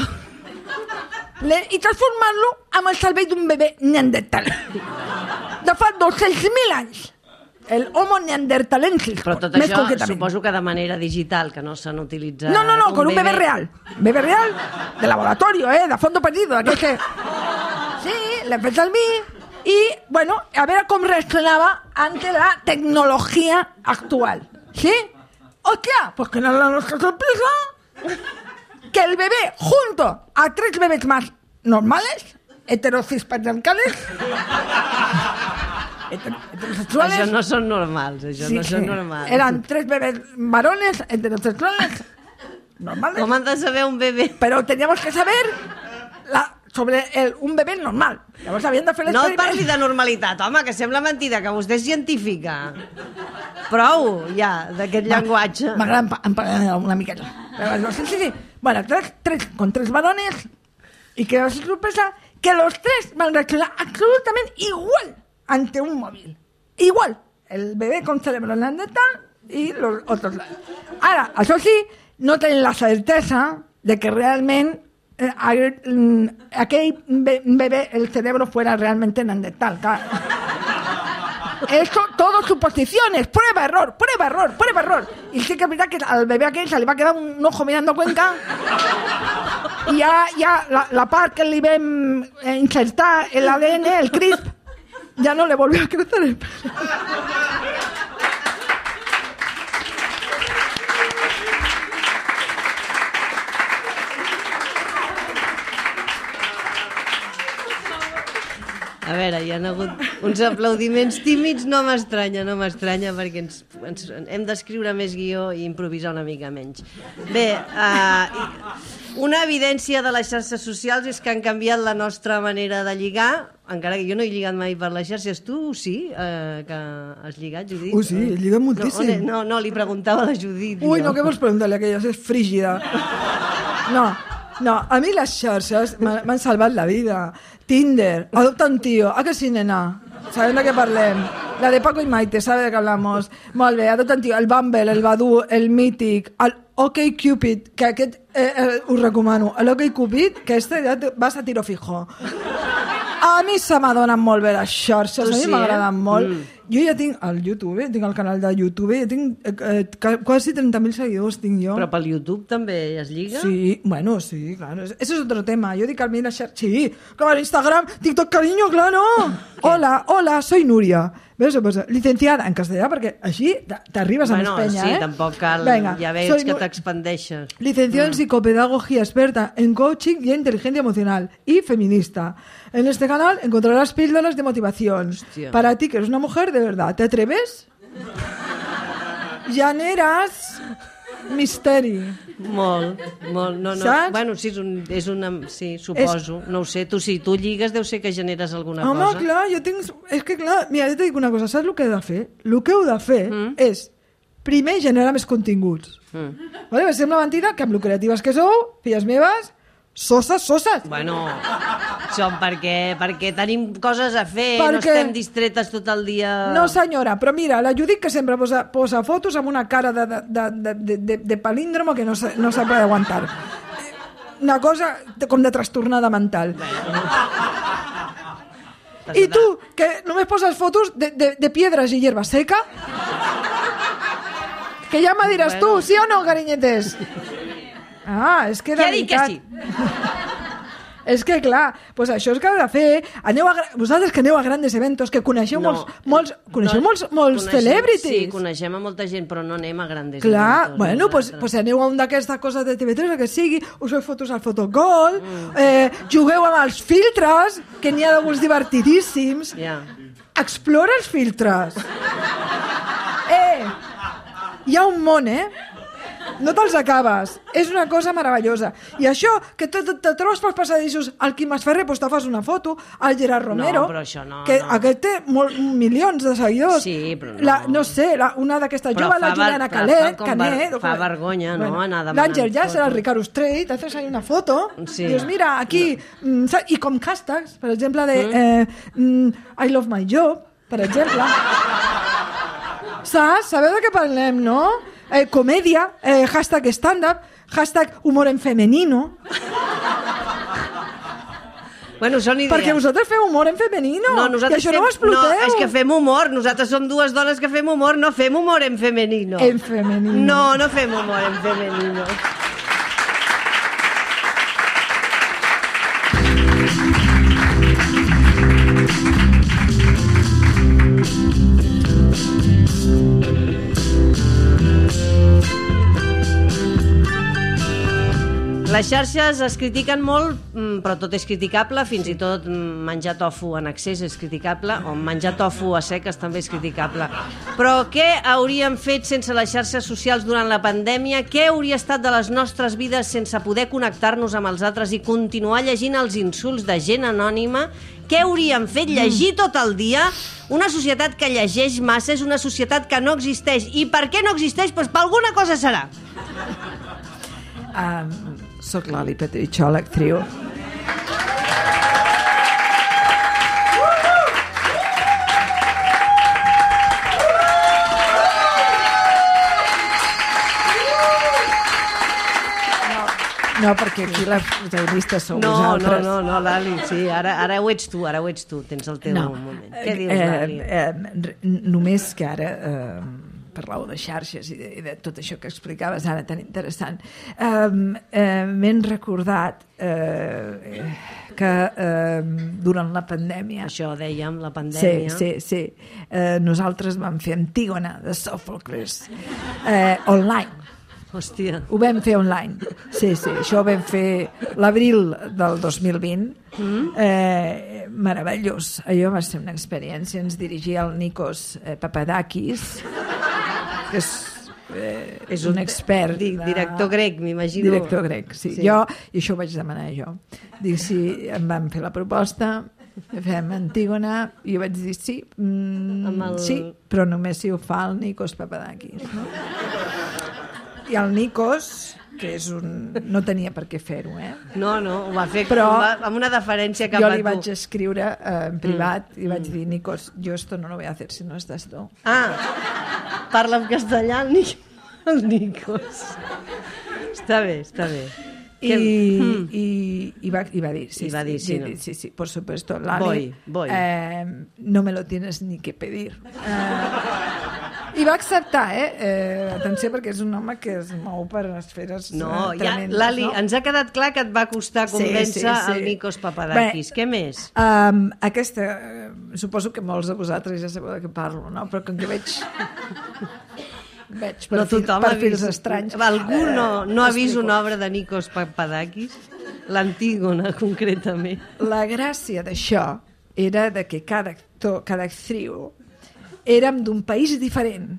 i transformar-lo amb el cervell d'un bebè neandertal. De fa 200.000 anys. El homo neandertalensis. Però tot això suposo que de manera digital, que no s'han utilitzat... No, con un bebè real. Bebè real de laboratorio, de fondo perdido. Que... Sí, l'hem fet servir. Y, bueno, a ver cómo reaccionaba ante la tecnología actual. ¿Sí? ¡Hostia! Pues que no era nuestra sorpresa que el bebé, junto a 3 bebés más normales, heterocispatriarcales, heterosexuales... Això no són normals, no són normals. Eran 3 bebés varones, heterosexuales, normales. Com han de saber un bebé? Pero teníamos que saber sobre un bebé normal. Llavors havien de fer No et parli de normalitat, home, que sembla mentida, que vostè és científica. Prou, ja, d'aquest llenguatge. M'agrada emparar una miqueta. Sí. Bueno, con 3 varones, y que os sorpresa que los 3 van a reaccionar absolutamente igual ante un móvil. Igual. El bebé con cerebro neandertal y los otros. Ara, això sí, no tenen la certesa de que realment aquell bebé, el cerebro fuera realmente neandertal. Claro. Eso, todo suposiciones, prueba, error. Y sí que es verdad que al bebé aquel se le va a quedar un ojo mirando Cuenca y ya la part que le ven insertar el ADN, el CRISP, ya no le volvió a crecer el pelo. A veure, hi ha hagut uns aplaudiments tímids, no m'estranya, perquè ens hem d'escriure més guió i improvisar una mica menys. Bé, una evidència de les xarxes socials és que han canviat la nostra manera de lligar, encara que jo no he lligat mai per les xarxes. Tu sí, que has lligat, Judit? Sí, he lligat moltíssim. No, li preguntava a la Judit. Uy, no, ¿qué vols preguntar-li a aquella? És frígida. No, a mí las xarxes m'han salvat la vida. Tinder, adopta un tío. ¿A que sí, nena? ¿Saben de qué parlem? La de Paco y Maite, ¿sabe de qué hablamos? Molt bé, adopta un tío. El Bumble, el Badoo, el Mythic, el OkCupid, que aquest us recomano. El OkCupid, que ja vas a tiro fijo. A mi se m'adonen molt bé les xarxes, a mi m'agraden molt. Jo ja tinc el YouTube, tinc el canal de YouTube, ja tinc quasi 30.000 seguidors, tinc jo. Però pel YouTube també es lliga? Sí, bueno, sí, claro. Eso es otro tema. Yo digo que a mí la xarxa... Sí, como en Instagram, TikTok, cariño, claro. Hola, soy Núria. ¿Ves? Pues, licenciada en castellà, perquè així t'arribes a més penya, sí, tampoc cal... Venga, ja veig que t'expandeixes. Licenciada en psicopedagogía, experta en coaching y en inteligencia emocional y feminista. En este canal encontrarás píldoras de motivación. Hostia. Para ti, que eres una mujer de verdad. ¿Te atreves? Llaneras misteri. Molt. No. Saps? Bueno, sí, sí, suposo. No ho sé, tu lligues deu ser que generes alguna cosa. Home, clar, jo tinc... És que, clar, mira, jo t'he dit una cosa, saps el que heu de fer? El que heu de fer és, primer, generar més continguts. Vale? Sembla mentida que amb lo creatives que sou, filles meves, soses. Bueno, som perquè tenim coses a fer, no estem distretes tot el dia... No, senyora, però mira, la Judit que sempre posa fotos amb una cara de palíndromo que no se puede aguantar. Una cosa com de trastornada mental. I tu, que només poses fotos de piedras i hierba seca, que ja me diràs tu, sí o no, carinyetes? Ah, és que de veritat... Que sí. És que, clar, pues això és que heu de fer. Vosaltres que aneu a grandes eventos, que coneixeu molts celebrities. Sí, coneixem a molta gent, però no anem a grandes eventos. Clar, bueno, pues aneu a un d'aquestes coses de TV3, que sigui, us feu fotos al Fotogol, jugueu amb els filtres, que n'hi ha d'alguns divertidíssims. Explora els filtres. Hi ha un món, no te'ls acabes. És una cosa meravellosa. I això, que te trobes pels passadissos, el Quim Masferrer, pues te fas una foto, el Gerard Romero, no, però això no, que aquest té milions de seguidors. Sí, però no. No sé, una d'aquesta jove, la Juliana Calet, Canet... Fa vergonya, no? Anar demanant l'Àngel Llàcer, el Ricard Ostrell, t'haces ahí una foto, dius, mira, aquí... I com hashtags, per exemple, de I love my job, per exemple. Saps? Sabeu de què parlem, no? Comèdia, hashtag stand-up, hashtag humor en femenino. Bueno, són idees. Perquè vosaltres feu humor en femenino. No, i això no ho exploteu. No, és que fem humor. Nosaltres som dues dones que fem humor, no fem humor en femenino. En femenino. No fem humor en femenino. Les xarxes es critiquen molt, però tot és criticable, fins i tot menjar tofu en excés és criticable, o menjar tofu a seques també és criticable. Però què hauríem fet sense les xarxes socials durant la pandèmia? Què hauria estat de les nostres vides sense poder connectar-nos amb els altres i continuar llegint els insults de gent anònima? Què hauríem fet? Llegir tot el dia? Una societat que llegeix massa és una societat que no existeix. I per què no existeix? Doncs per alguna cosa serà. Soc l'Ali Petritxol, l'actriu. No, perquè aquí la protagonista sou vosaltres. No, l'Ali, sí, ara ho ets tu, tens el teu moment. Què dius, l'Ali? Només que ara parlàveu de xarxes i de tot això que explicaves ara tan interessant. M'he recordat que durant la pandèmia... Això dèiem, la pandèmia. Sí. Nosaltres vam fer Antígona de Sòfocles online. Hòstia. Ho vam fer online. Sí, això ho vam fer l'abril del 2020. Meravellós. Allò va ser una experiència. Ens dirigia el Nikos Papadakis, que és un expert. Director grec, m'imagino. Director grec, sí. Jo, i això ho vaig demanar jo. Dic, si em van fer la proposta, fem Antígona, i jo vaig dir sí, sí, però només si ho fa el Nikos Papadakis, no? I el Nikos, que és no tenia per què fer-ho, No, ho va fer amb una deferència cap a tu. Jo li vaig escriure en privat i vaig dir, Nikos, yo esto no lo voy a hacer si no estás tú. Parla en castellà el Nikos. Està bé. Y va dir, sí, por supuesto, Lali, voy. No me lo tienes ni que pedir. I va acceptar, atenció, perquè és un home que es mou per esferes tremendes. Lali, ens ha quedat clar que et va costar convèncer el Nikos Papadakis. Què més? Aquesta, suposo que molts de vosaltres ja sabeu de què parlo, no? Però com que veig per fils estranys. Algú no ha vist una obra de Nikos Papadakis? L'Antígona, concretament. La gràcia d'això era de que cada actor, cada actriu, érem d'un país diferent.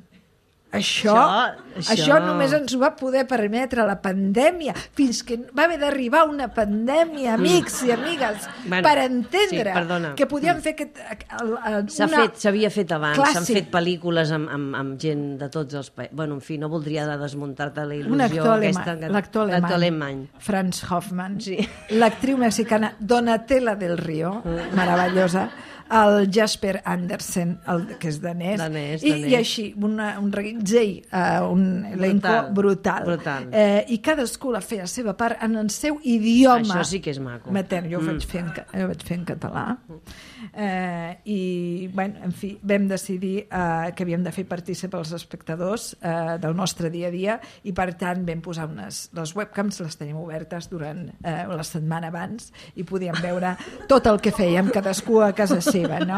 Això només ens ho va poder permetre la pandèmia, fins que va haver d'arribar una pandèmia, amics i amigues, per entendre que podíem fer s'havia fet abans, s'han fet pel·lícules amb gent de tots els països. Bueno, en fi, no voldria desmuntar-te la il·lusió. L'actor alemany, Franz Hoffmann, l'actriu mexicana Donatella del Río, meravellosa, el Jasper Andersen, que és danès. I així, un reguitzell, un elenco brutal. I cadascú la feia la seva part en el seu idioma. Això sí que és maco. Matern. Jo ho vaig fer en català. I, bueno, en fi, vam decidir que havíem de fer partícip els espectadors del nostre dia a dia i, per tant, vam posar les webcams, les tenim obertes durant la setmana abans i podíem veure tot el que fèiem, cadascú a casa seva, no?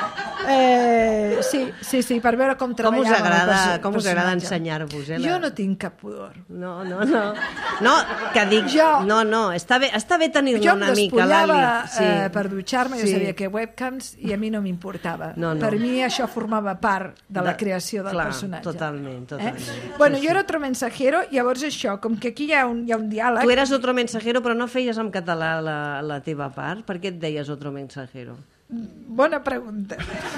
Sí, per veure com treballàvem. Com us agrada ensenyar-vos? Jo no tinc cap pudor. No, que dic... No, està bé tenir-ne una mica, Lali. Jo em despullava per dutxar-me, jo sabia que webcams i a mi no m'importava. Per mi això formava part de la creació del personatge. Totalment. Bueno, jo era otro mensajero, llavors això, com que aquí hi ha un diàleg... Tu eres otro mensajero, però no feies en català la teva part? Per què et deies otro mensajero? Bona pregunta.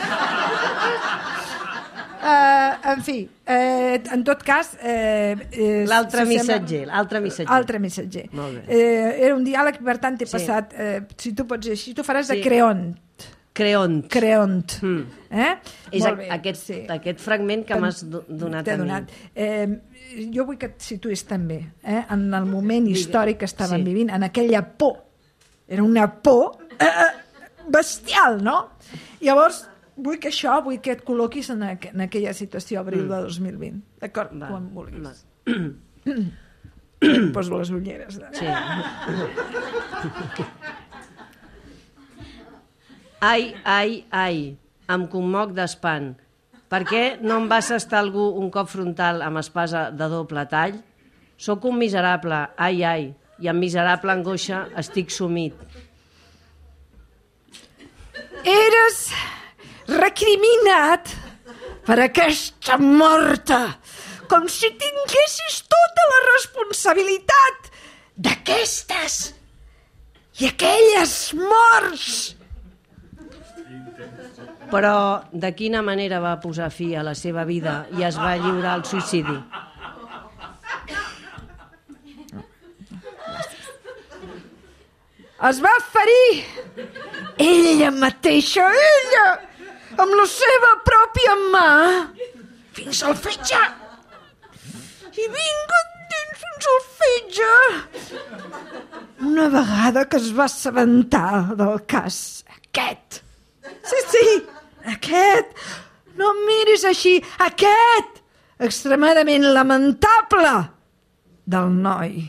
En fi, en tot cas... L'altre missatger. Altre missatger. Era un diàleg, per tant, t'he passat... Si tu pots llegir, tu faràs de Creont. És aquest fragment que m'has donat a mi. Jo vull que et situïs també en el moment històric que estàvem vivint, en aquella por. Era una por bestial, no? Llavors, vull que et col·loquis en aquella situació abril de 2020. D'acord? Quan vulguis. Poso les ulleres. Sí. Ai, em commoc d'espant. Per què no em vas estar algú un cop frontal amb espasa de doble tall? Sóc un miserable, ai, i amb miserable angoixa estic sumit. Eres recriminat per aquesta morta, com si tinguessis tota la responsabilitat d'aquestes i aquelles morts. Però de quina manera va posar fi a la seva vida i es va lliurar al suïcidi? Es va ferir ella mateixa, ella, amb la seva pròpia mà, fins al fetge. I vinga dins fins al fetge. Una vegada que es va assabentar del cas aquest. Sí, aquest. No em miris així. Aquest. Extremadament lamentable del noi.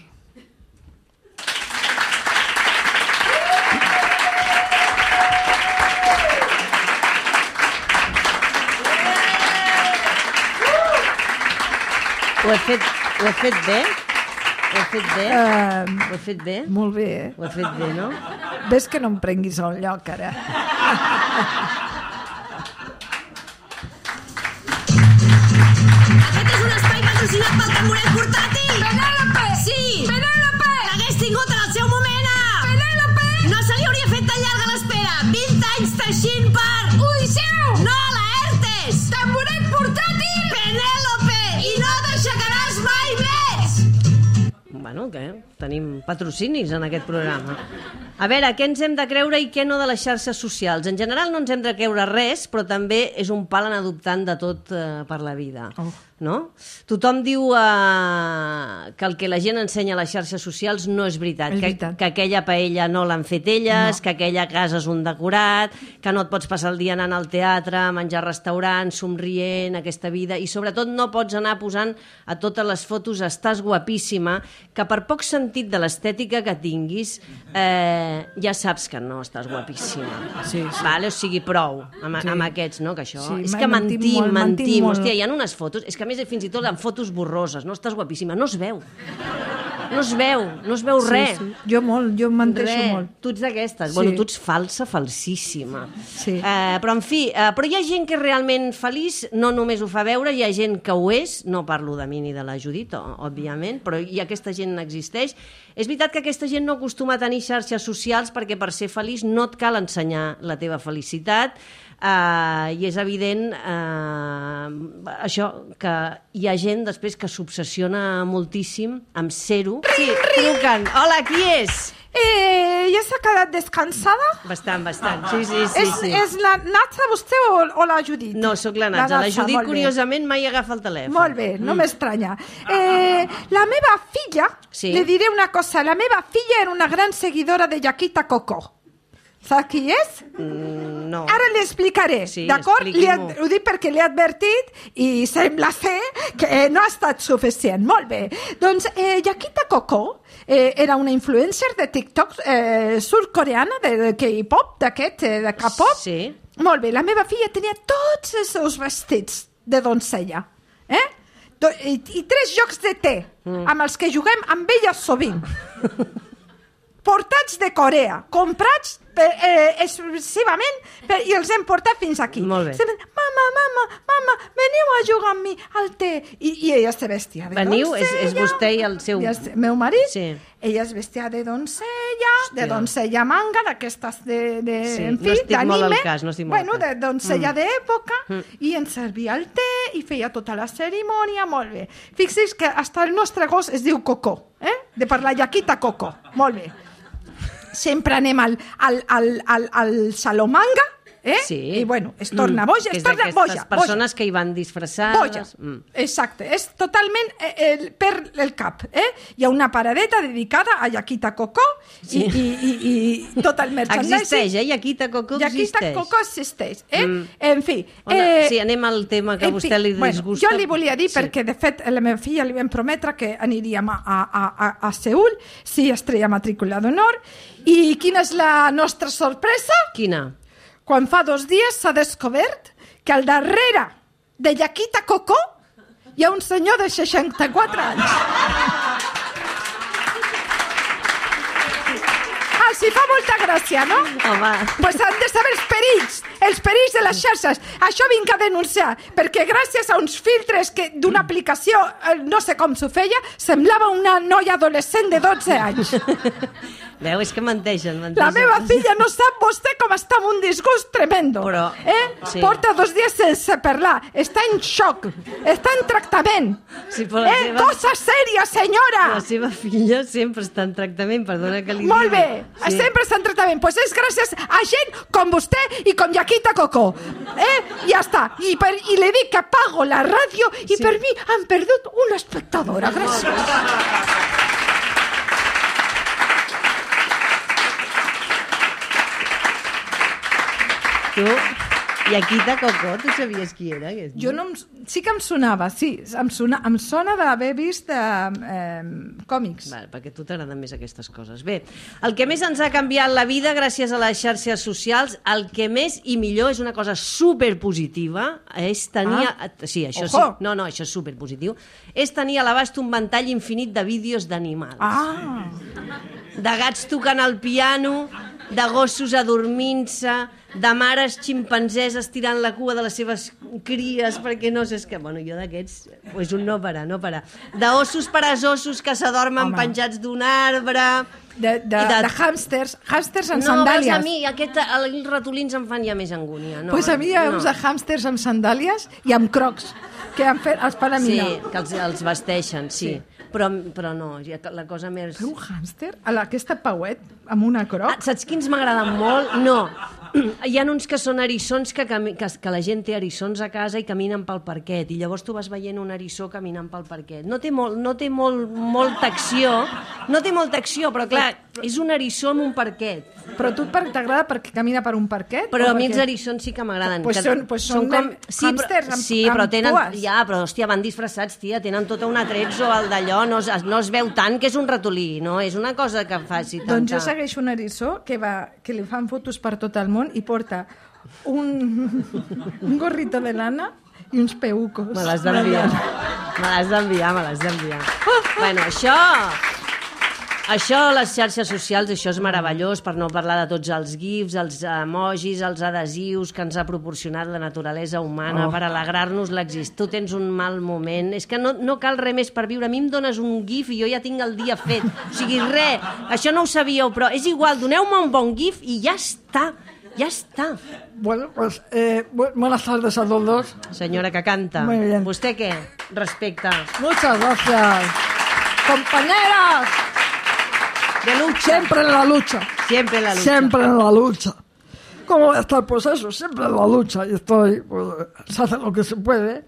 Ho he fet bé? Ho he fet bé? Molt bé, Ho he fet bé, no? Ves que no em prenguis el lloc, ara. Aquest és un espai patrocinat pel tamboret portàtil! Penèlope! Sí! Penèlope! L'hagués tingut en el seu moment a... Penèlope! No se li hauria fet tan llarga l'espera! 20 anys teixint per... Odisseu! No, la ERTES! Tamboret portàtil! Penèlope! I no t'aixecaràs mai més! Bueno, què? Tenim patrocinis en aquest programa. A veure, què ens hem de creure i què no de les xarxes socials? En general no ens hem de creure res, però també és un pal en adoptant de tot per la vida. No? Tothom diu que el que la gent ensenya a les xarxes socials no és veritat. Que aquella paella no l'han fet elles, que aquella casa és un decorat, que no et pots passar el dia anant al teatre, menjar a restaurants, somrient, aquesta vida, i sobretot no pots anar posant a totes les fotos estàs guapíssima, que per poc sentit de l'estètica que tinguis ja saps que no estàs guapíssima. Sí. Vale? O sigui, prou amb aquests, no? Que això... És que mentim. Hòstia, hi ha unes fotos... És que a més fins i tot en fotos borroses, no estàs guapíssima, no es veu res. Sí. Jo menteixo molt. Tu ets d'aquestes, bueno, tu ets falsíssima. Sí. Però en fi, però hi ha gent que és realment feliç, no només ho fa veure, hi ha gent que ho és, no parlo de mi ni de la Judit, òbviament, però aquesta gent existeix. És veritat que aquesta gent no acostuma a tenir xarxes socials perquè per ser feliç no et cal ensenyar la teva felicitat, i és evident això, que hi ha gent després que s'obsessiona moltíssim amb ser-ho. Sí, truquen. Hola, qui és? Ja s'ha quedat descansada? Bastant. Sí. És la Natza vostè o la Judit? No, sóc la Natza. La Judit, curiosament, mai agafa el telèfon. Molt bé, no m'estranya. La meva filla, li diré una cosa, la meva filla era una gran seguidora de Yaquita Coco. Saps qui és? No. Ara li explicaré, sí, d'acord? Ho dic perquè l'he advertit i sembla ser que no ha estat suficient. Molt bé. Doncs Yaquita Coco era una influencer de TikTok sud-coreana de K-pop, d'aquest, de K-pop. Sí. Molt bé, la meva filla tenia tots els seus vestits de doncella. I 3 jocs de té, amb els que juguem amb ella sovint. Portats de Corea, comprats exclusivament i els hem portat fins aquí. Molt bé. Mama, veniu a jugar amb mi al té. I ella se vestia de veniu, doncella. és vostè i el seu... Meu marit, sí. Ella es vestia de doncella, de doncella manga, d'aquestes sí, en fi, d'anime. No estic molt al cas, no estic molt al cas. De doncella d'època, i ens servia el té, i feia tota la cerimònia, molt bé. Fixi's que hasta el nostre gos es diu Coco, de per la Yaquita Coco, molt bé. Sempre anem al Saló Manga, sí. I bueno, es torna boja, es torna boja. Persones que hi van disfressades. Boja, exacte, és totalment per el cap. Hi ha una paradeta dedicada a Yaquita Coco i tot el merchandising. Existeix, Yaquita Coco existeix. Yaquita Coco existeix. En fi. Sí, anem al tema que a vostè li disgusta. Jo li volia dir, perquè de fet a la meva filla li vam prometre que aniríem a Seül si es treia matrícula d'honor. I quina és la nostra sorpresa? Quina? Quan fa 2 dies s'ha descobert que al darrere de Yaquita Coco hi ha un senyor de 64 anys. els hi fa molta gràcia, no? Home. Pues han de saber els perills de les xarxes. Això vinc a denunciar, perquè gràcies a uns filtres d'una aplicació, no sé com s'ho feia, semblava una noia adolescent de 12 anys. Veu, és que menteixen. La meva filla no sap vostè com està amb un disgust tremendo. Però... Sí. Porta 2 dies sense parlar. Està en xoc. Està en tractament. Sí, però Cosa sèria, senyora! La seva filla sempre està en tractament, perdona que li digui. Molt bé, sempre està en tractament. Pues és gràcies a gent com vostè i com Yaquita Cocó. Ja està. I li dic que apago la ràdio i per mi han perdut una espectadora. Gràcies. Tu, Yaquita Cocó, tu sabies qui era? Jo no, sí que em sonava, sí. Em sona d'haver vist còmics. Val, perquè a tu t'agraden més aquestes coses. Bé, el que més ens ha canviat la vida gràcies a les xarxes socials, el que més i millor és una cosa superpositiva, és tenir... Sí, això sí. No, això és superpositiu. És tenir a l'abast un ventall infinit de vídeos d'animals. De gats tocant el piano, de gossos adormint-se, de mares ximpanzés estirant la cua de les seves cries perquè no sé, és que, bueno, jo d'aquests és un no parar. D'ossos peresosos que s'adormen penjats d'un arbre... De hàmsters en sandàlies. No, veus, a mi els ratolins em fan ja més angúnia. Pues a mi hi ha uns hàmsters amb sandàlies i amb crocs que els fan a mi. Sí, que els vesteixen, sí. Però no, la cosa més... Un hàmster? Aquesta pauet amb una croc? Saps quins m'agraden molt? No. Hi ha uns que són eriçons que la gent té eriçons a casa i caminen pel parquet i llavors tu vas veient un eriçó caminant pel parquet. No té molta acció, però clar, és un eriçó amb un parquet. Però a tu t'agrada perquè camina per un parquet? Però a mi els eriçons sí que m'agraden. Són com hàmsters amb pues. Ja, però hòstia, van disfressats, tia, tenen tot un atrezzo al d'allò, no es veu tant que és un ratolí, no? És una cosa que faci tanta... Doncs jo segueixo un eriçó que li fan fotos per tot el món i porta un gorrito de lana i uns peucos. Me l'has d'enviar. Bueno, això, les xarxes socials, això és meravellós, per no parlar de tots els gifs, els emojis, els adhesius que ens ha proporcionat la naturalesa humana per alegrar-nos l'existència. Tu tens un mal moment, és que no cal res més per viure. A mi em dones un gif i jo ja tinc el dia fet. O sigui, res, això no ho sabíeu, però és igual, doneu-me un bon gif i ja està. Ya está. Bueno, pues buenas tardes a todos. Señora que canta. Muy bien. ¿Usted qué respecta? Muchas gracias. Compañeras. De lucha. Siempre en la lucha. Siempre en la lucha. Siempre en la lucha. ¿Cómo voy a estar? Pues eso, siempre en la lucha. Y estoy, pues, se hace lo que se puede.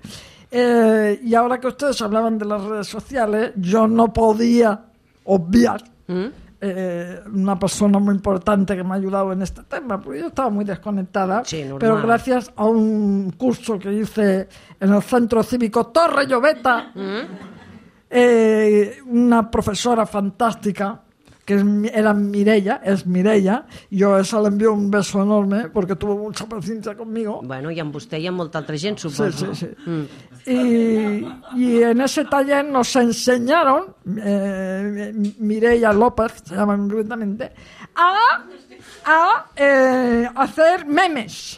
Y ahora que ustedes hablaban de las redes sociales, yo no podía obviar una persona muy importante que me ha ayudado en este tema, porque yo estaba muy desconectada, sí, pero gracias a un curso que hice en el Centro Cívico Torre Llobeta, una profesora fantástica, que era Mireia, es Mireia, jo a esa le envío un beso enorme porque tuvo mucha paciencia conmigo. Bueno, y amb vostè i amb molta altra gent, suposo. Sí. Y en ese taller nos enseñaron, Mireia López, se llama concretamente, a hacer memes.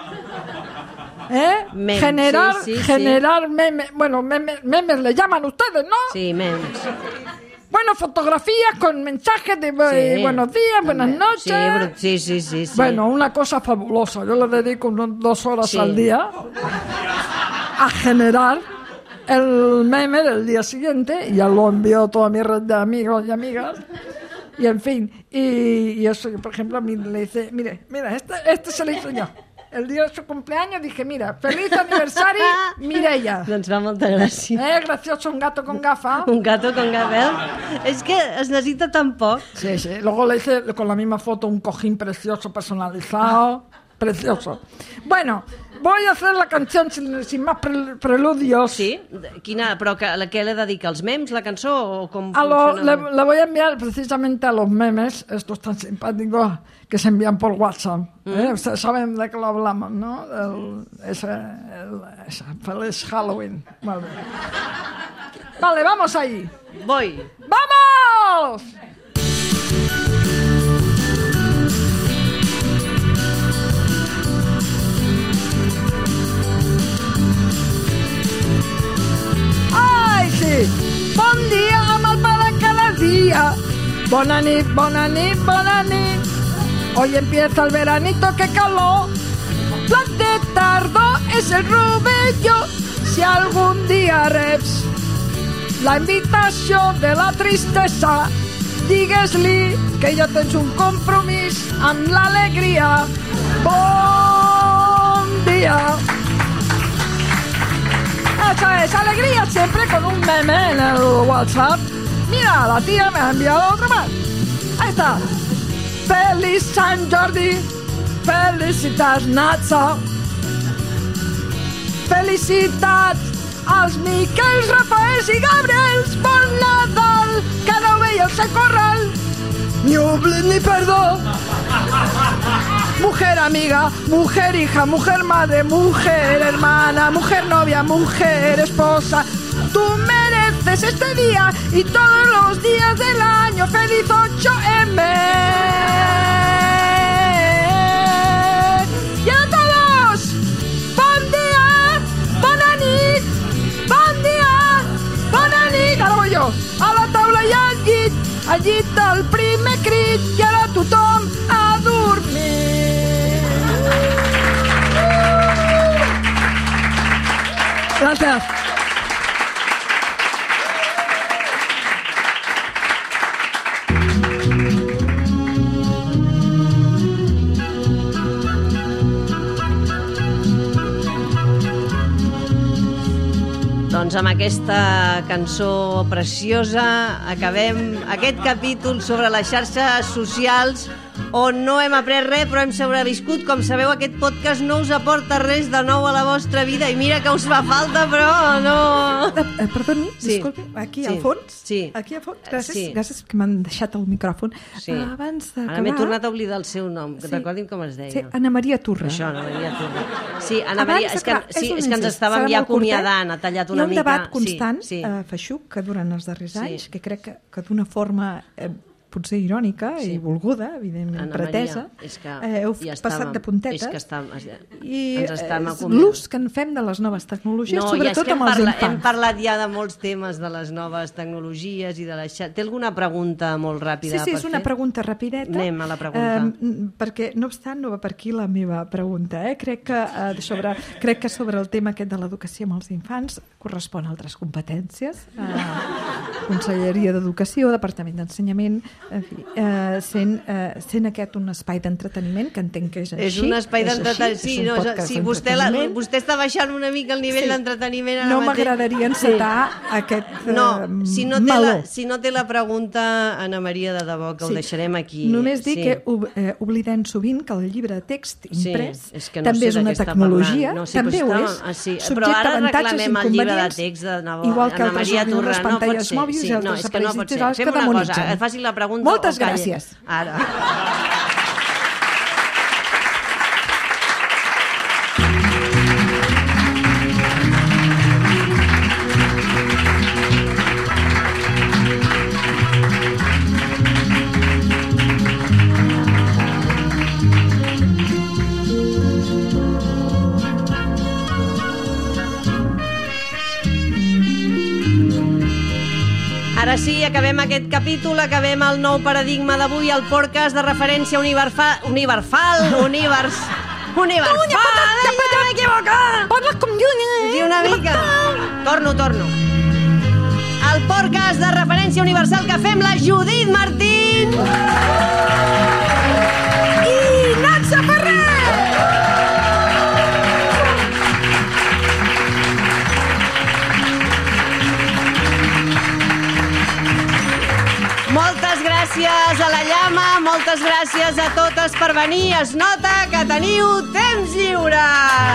Memes, generar memes. Bueno, memes le llaman ustedes, ¿no? Sí, memes. Bueno, fotografías con mensajes de buenos días, buenas noches. Sí. Bueno, una cosa fabulosa. Yo le dedico unas 2 horas al día a generar el meme del día siguiente y ya lo envío a toda mi red de amigos y amigas. Y en fin, y eso, por ejemplo, a mí le dice, mira, este se le hizo yo. El dia de su cumpleaños dije, mira, feliz aniversari, Mireia. Doncs fa molta gràcia. Gracioso, un gato con gafa. Un gato con gafa. Es que es necesita tan poc. Sí. Luego le hice con la misma foto un cojín precioso, personalizado. Precioso. Bueno, voy a hacer la canción sin más preludios. Sí? Quina, però què le dedica? Els memes, la cançó, o com funciona? Le voy a enviar precisamente a los memes, estos tan simpáticos, que se envían por WhatsApp. Ustedes saben de qué lo hablamos, ¿no? Feliz Halloween. Vale, vamos ahí. Voy. ¡Vamos! dia amb el pa de cada dia. Bona nit, bona nit, bona nit. Hoy empieza el veranito, que calor. Plat de tardor és el rovelló. Si algun dia reps la invitació de la tristesa, digues-li que jo tens un compromís amb l'alegria. Bon dia. Esa es alegría siempre con un meme en el WhatsApp. Mira, la tía me ha enviado otro más. Ahí está. Feliz Sant Jordi. Felicitats, Natza. Felicitats als Miquels, Rafaels i Gabriels. Bon Nadal, que no veia el seu corral. Ni oblit ni perdó. Mujer amiga, mujer hija, mujer madre, mujer hermana, mujer novia, mujer esposa. Tú mereces este día y todos los días del año. ¡Feliz 8M! ¡Y a todos! ¡Bon dia! ¡Bona nit! ¡Bon dia! ¡Bona nit! Ara voy jo. A la taula i al llit. Al llit el primer crit i ara tothom a dormir. Gràcies. Doncs amb aquesta cançó preciosa acabem aquest capítol sobre les xarxes socials on no hem après res però hem sobreviscut. Com sabeu, aquest podcast no us aporta res de nou a la vostra vida i mira que us fa falta, però no... Perdoni, sí. Disculpi, aquí al fons? Sí. Aquí al fons? Gràcies que m'han deixat el micròfon. Sí. Abans d'acabar... Ara m'he tornat a oblidar el seu nom, que recordi'm com es deia. Sí, Ana Maria Turra. Això, Ana Maria Turra. Sí, Ana Maria, és que ens estàvem ja acomiadant, ha tallat una mica... Hi ha un debat constant, feixuc, que durant els darrers anys, que crec que d'una forma... potser irònica i volguda, evidentment, pretesa, heu passat de puntetes i l'ús que en fem de les noves tecnologies, sobretot amb els infants. Hem parlat ja de molts temes de les noves tecnologies i de les xarxes. Té alguna pregunta molt ràpida per fer? Sí, és una pregunta rapideta. Anem a la pregunta. Perquè, no obstant, no va per aquí la meva pregunta. Crec que sobre el tema aquest de l'educació amb els infants correspon a altres competències. Conselleria d'Educació, Departament d'Ensenyament, en fi, sent aquest un espai d'entreteniment, que entenc que és així. És un espai d'entreteniment. Sí, vostè està baixant una mica el nivell d'entreteniment ara mateix. No m'agradaria encetar aquest meló. Si no té la pregunta, Ana Maria, de debò, que ho deixarem aquí. Només dir que oblidem sovint que el llibre de text imprès també és una tecnologia, també ho és, subjecte a avantatges i inconvenients, igual que altres ordinadors, pantalles mòbils i altres aparells digitals que demonitzen. Faci la pregunta. Moltes gràcies. Ara. Ara sí, acabem aquest capítol, acabem el nou paradigma d'avui, el podcast de referència universal. M'he equivocat! Parles com lluny! Sí, una mica. Torno. El podcast de referència universal que fem la Judit Martín i Natza Ferrer! Moltes gràcies a la Llama, moltes gràcies a totes per venir. Es nota que teniu temps lliure.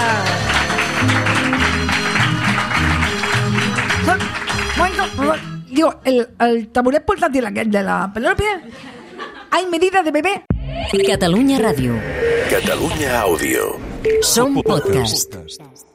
Digo, el taburet portátil aquel de la Penélope, ¿hay medida de bebé? Catalunya Ràdio. Catalunya Àudio. Som podcast.